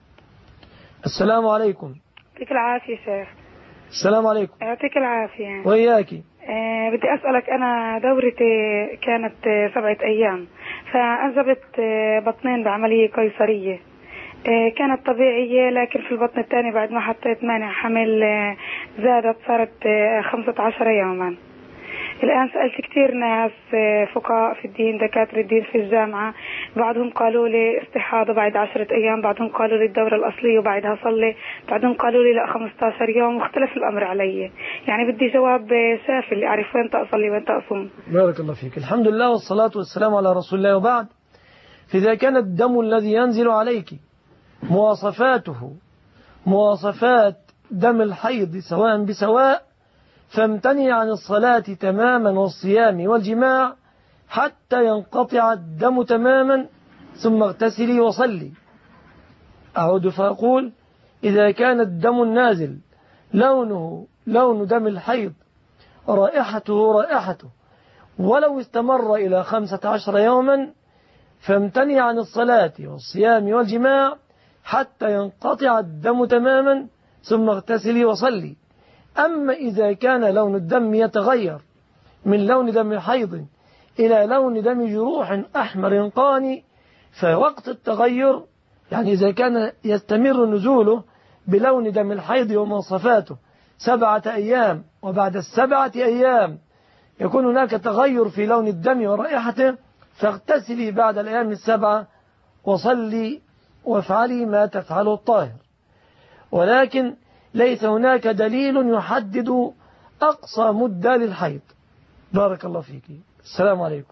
السلام عليكم. يعطيك العافية شيخ. السلام عليكم. يعطيك العافية. وإياكي. أه بدي أسألك، أنا دورتي كانت سبعة أيام، فأنجبت بطنين بعملية قيصرية، أه كانت طبيعية، لكن في البطن الثاني بعد ما حطيت مانع حمل زادت صارت خمسة عشر يوما. الآن سألت كثير ناس فقهاء في الدين، دكاترة الدين في الجامعة، بعضهم قالوا لي استحاضة بعد عشرة أيام، بعضهم قالوا لي الدورة الأصلية وبعدها صلي، بعضهم قالوا لي لا خمسة عشر يوم، مختلف الأمر علي. يعني بدي جواب شافي اللي أعرف وين أصلي وين أصوم. بارك الله فيك. الحمد لله والصلاة والسلام على رسول الله، وبعد. فإذا كان الدم الذي ينزل عليك مواصفاته مواصفات دم الحيض سواء بسواء، فامتني عن الصلاة تماما والصيام والجماع حتى ينقطع الدم تماما، ثم اغتسلي وصلي. أعود فأقول: إذا كان الدم النازل لونه لون دم الحيض، رائحته رائحته، ولو استمر إلى خمسة عشر يوما، فامتني عن الصلاة والصيام والجماع حتى ينقطع الدم تماما، ثم اغتسلي وصلي. أما إذا كان لون الدم يتغير من لون دم حيض إلى لون دم جروح أحمر قاني، فوقت التغير، يعني إذا كان يستمر نزوله بلون دم الحيض ومواصفاته سبعة أيام، وبعد السبعة أيام يكون هناك تغير في لون الدم ورائحته، فاغتسلي بعد الأيام السبعة وصلي وافعلي ما تفعله الطاهر. ولكن ليس هناك دليل يحدد أقصى مدة للحيض. بارك الله فيك. السلام عليكم.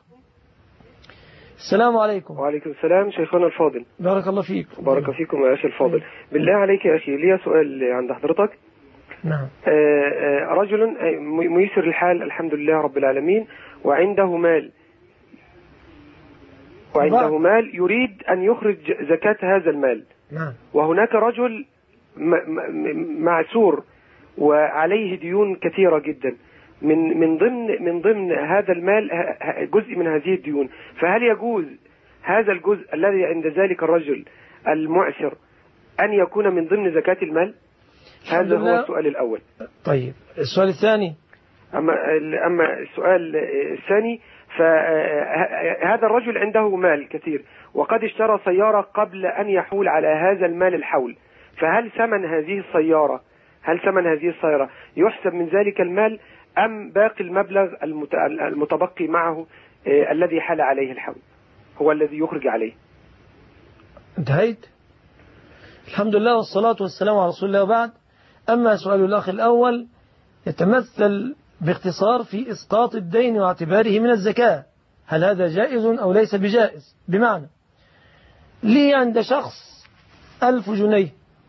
السلام عليكم. وعليكم السلام شيخنا الفاضل. بارك الله فيك. بارك فيكم يا أخي الفاضل. بالله عليك يا أخي لي سؤال عند حضرتك. نعم. رجل ميسر الحال الحمد لله رب العالمين، وعنده مال وعنده مال يريد أن يخرج زكاة هذا المال. نعم. وهناك رجل معسور وعليه ديون كثيرة جدا، من من ضمن من ضمن هذا المال جزء من هذه الديون، فهل يجوز هذا الجزء الذي عند ذلك الرجل المعسر أن يكون من ضمن زكاة المال؟ هذا هو السؤال الأول. طيب السؤال الثاني. أما أما السؤال الثاني، فهذا الرجل عنده مال كثير وقد اشترى سيارة قبل أن يحول على هذا المال الحول، فهل ثمن هذه السيارة هل ثمن هذه السيارة يحسب من ذلك المال أم باقي المبلغ المتبقي معه آه الذي حال عليه الحول هو الذي يخرج عليه؟ انتهيت. الحمد لله والصلاة والسلام على رسول الله، وبعد. أما سؤال الأخ الأول يتمثل باختصار في إسقاط الدين واعتباره من الزكاة، هل هذا جائز أو ليس بجائز؟ بمعنى لي عند شخص ألف جنيه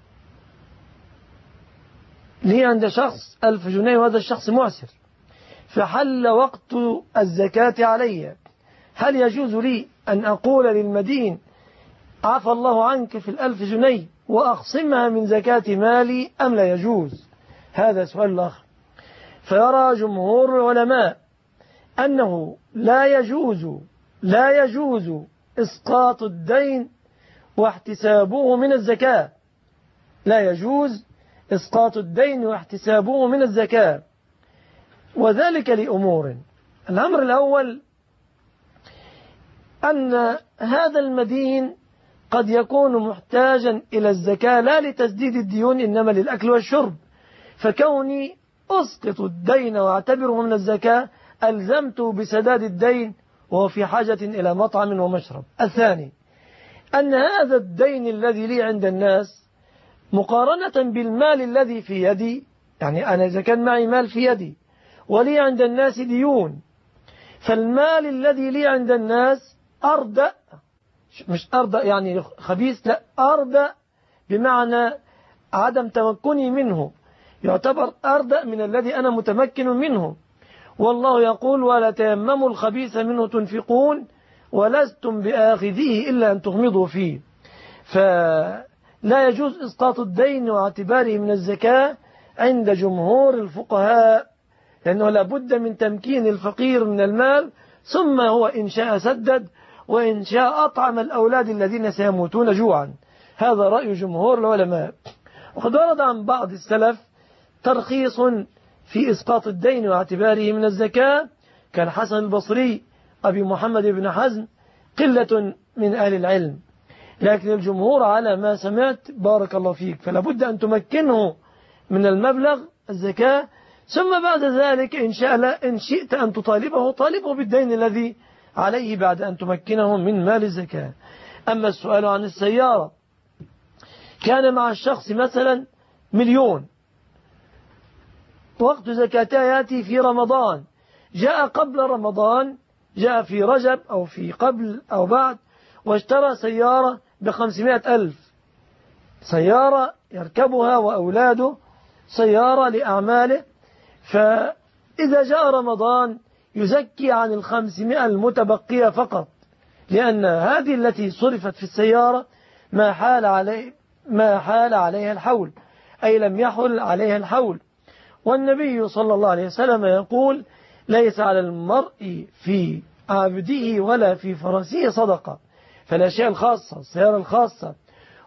لي عند شخص ألف جنيه وهذا الشخص معسر، فحل وقت الزكاة علي، هل يجوز لي أن أقول للمدين عفى الله عنك في الألف جنيه وأخصمها من زكاة مالي أم لا يجوز؟ هذا سؤال الآخر. فيرى جمهور العلماء أنه لا يجوز لا يجوز إسقاط الدين واحتسابه من الزكاة، لا يجوز إسقاط الدين واحتسابه من الزكاة، وذلك لأمور. الأمر الأول أن هذا المدين قد يكون محتاجا إلى الزكاة لا لتسديد الديون إنما للأكل والشرب، فكوني أسقط الدين واعتبره من الزكاة ألزمته بسداد الدين وهو في حاجة إلى مطعم ومشرب. الثاني أن هذا الدين الذي لي عند الناس مقارنة بالمال الذي في يدي، يعني أنا إذا كان معي مال في يدي ولي عند الناس ديون، فالمال الذي لي عند الناس أردأ، مش أردأ يعني خبيث، لا أردأ بمعنى عدم تمكني منه، يعتبر أردأ من الذي أنا متمكن منه. والله يقول ولا تيمموا الخبيث منه تنفقون ولستم بآخذيه إلا أن تغمضوا فيه. فلا يجوز إسقاط الدين واعتباره من الزكاة عند جمهور الفقهاء، لأنه لابد من تمكين الفقير من المال، ثم هو إن شاء سدد وإن شاء أطعم الأولاد الذين سيموتون جوعا. هذا رأي جمهور العلماء. وقد ورد عن بعض السلف ترخيص في إسقاط الدين واعتباره من الزكاة كالحسن البصري أبي محمد بن حزم قلة من أهل العلم، لكن الجمهور على ما سمعت بارك الله فيك فلا بد أن تمكنه من المبلغ الزكاة، ثم بعد ذلك إن شاء الله إن شئت أن تطالبه طالبه بالدين الذي عليه بعد أن تمكنه من مال الزكاة. أما السؤال عن السيارة، كان مع الشخص مثلا مليون، وقت زكاتها يأتي في رمضان، جاء قبل رمضان، جاء في رجب أو في قبل أو بعد، واشترى سيارة بخمسمائة ألف، سيارة يركبها وأولاده، سيارة لأعماله، فإذا جاء رمضان يزكي عن الخمسمائة المتبقية فقط، لأن هذه التي صرفت في السيارة ما حال عليه ما حال عليها الحول، أي لم يحل عليها الحول. والنبي صلى الله عليه وسلم يقول ليس على المرء في عبده ولا في فرسه صدقة، فالأشياء الخاصة السيارة الخاصة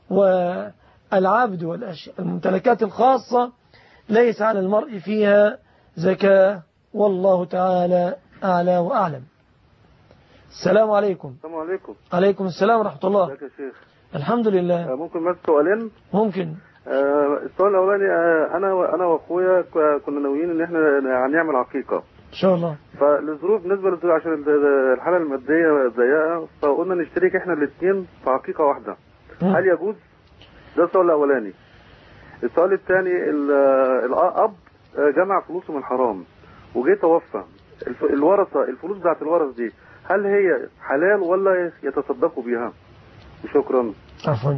والعبد والممتلكات الخاصة ليس على المرء فيها زكاة، والله تعالى أعلى وأعلم. السلام عليكم. السلام عليكم. عليكم السلام ورحمة الله. ازيك يا شيخ؟ الحمد لله. ممكن بس سؤالين؟ ممكن. آه السؤال الأولاني، آه أنا أنا وأخويا كنا ناويين إن إحنا هنعمل عقيقة إن شاء الله. فالظروف بالنسبة للظروف عشان الحالة المادية ضيقة، فقلنا نشترك إحنا الاثنين في عقيقة واحدة. م. هل يجوز؟ ده السؤال الأولاني. السؤال الثاني، الأب جمع فلوسه من حرام وجه توفى، الورثة الفلوس بتاعت الورث دي هل هي حلال ولا يتصدقوا بيها؟ شكرا. عفوا.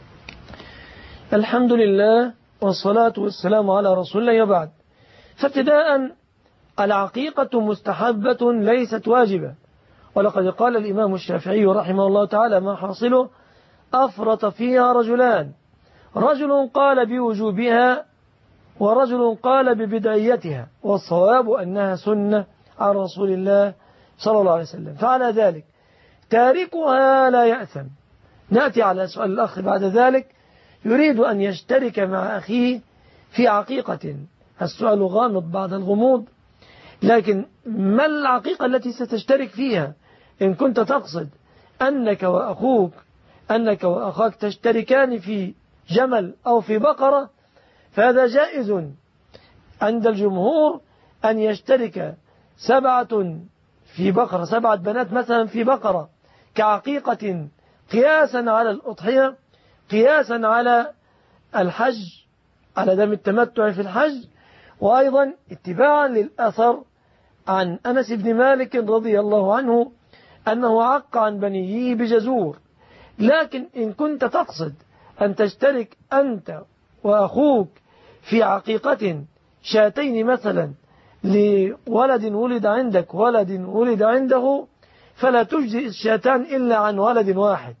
الحمد لله والصلاة والسلام على رسول الله وبعد. فابتداء العقيقة مستحبة ليست واجبة، ولقد قال الإمام الشافعي رحمه الله تعالى ما حاصله أفرط فيها رجلان، رجل قال بوجوبها ورجل قال ببدعيتها، والصواب أنها سنة عن رسول الله صلى الله عليه وسلم، فعلى ذلك تاركها لا يأثم. نأتي على سؤال الأخ بعد ذلك، يريد أن يشترك مع أخيه في عقيقة. السؤال غامض بعد الغموض، لكن ما العقيقة التي ستشترك فيها؟ إن كنت تقصد أنك وأخوك أنك وأخاك تشتركان في جمل أو في بقرة، فهذا جائز عند الجمهور أن يشترك سبعة في بقرة، سبعة بنات مثلا في بقرة كعقيقة قياسا على الأضحية، قياسا على الحج، على دم التمتع في الحج، وأيضا اتباعا للأثر عن أنس بن مالك رضي الله عنه أنه عق عن بنيه بجزور. لكن إن كنت تقصد أن تشترك أنت وأخوك في عقيقة شاتين مثلا لولد ولد عندك ولد ولد عنده، فلا تجزئ الشاتان إلا عن ولد واحد.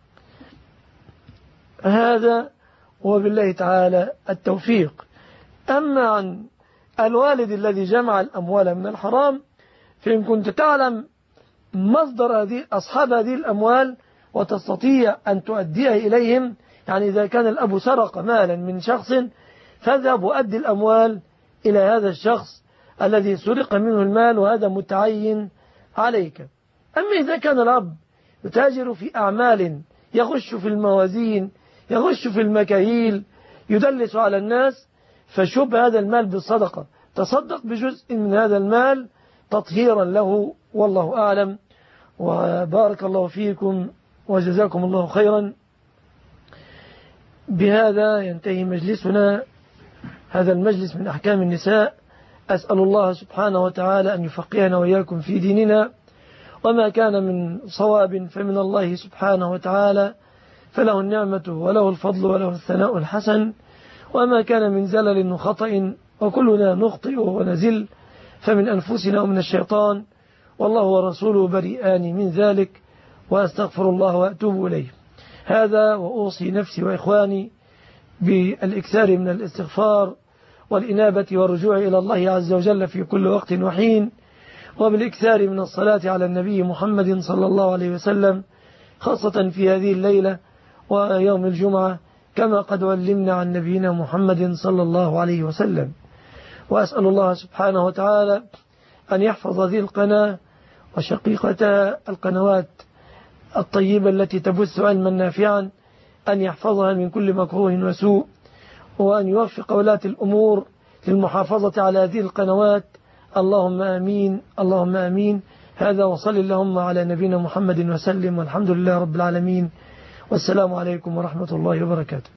هذا وبالله تعالى التوفيق. أما عن الوالد الذي جمع الأموال من الحرام، فإن كنت تعلم مصدر هذه أصحاب هذه الأموال وتستطيع أن تؤديها إليهم، يعني إذا كان الأب سرق مالا من شخص فاذهب وأدي الأموال إلى هذا الشخص الذي سرق منه المال، وهذا متعين عليك. أما إذا كان الأب يتاجر في أعمال، يغش في الموازين، يغش في المكاييل، يدلس على الناس، فشب هذا المال بالصدقة، تصدق بجزء من هذا المال تطهيرا له، والله أعلم. وبارك الله فيكم وجزاكم الله خيرا. بهذا ينتهي مجلسنا، هذا المجلس من أحكام النساء. أسأل الله سبحانه وتعالى أن يفقهنا وإياكم في ديننا، وما كان من صواب فمن الله سبحانه وتعالى، فله النعمة وله الفضل وله الثناء الحسن، وما كان من زلل وخطأ وكلنا نخطئ ونزل فمن أنفسنا ومن الشيطان، والله ورسوله بريئان من ذلك، وأستغفر الله وأتوب إليه. هذا وأوصي نفسي وإخواني بالإكثار من الاستغفار والإنابة والرجوع إلى الله عز وجل في كل وقت وحين، وبالإكثار من الصلاة على النبي محمد صلى الله عليه وسلم، خاصة في هذه الليلة ويوم الجمعة، كما قد علمنا عن نبينا محمد صلى الله عليه وسلم. وأسأل الله سبحانه وتعالى أن يحفظ هذه القناة وشقيقة القنوات الطيبة التي تبث علما نافعا، أن يحفظها من كل مكروه وسوء، وأن يوفق ولاة الأمور للمحافظة على هذه القنوات. اللهم آمين، اللهم آمين. هذا وصل اللهم على نبينا محمد وسلم، والحمد لله رب العالمين، والسلام عليكم ورحمة الله وبركاته.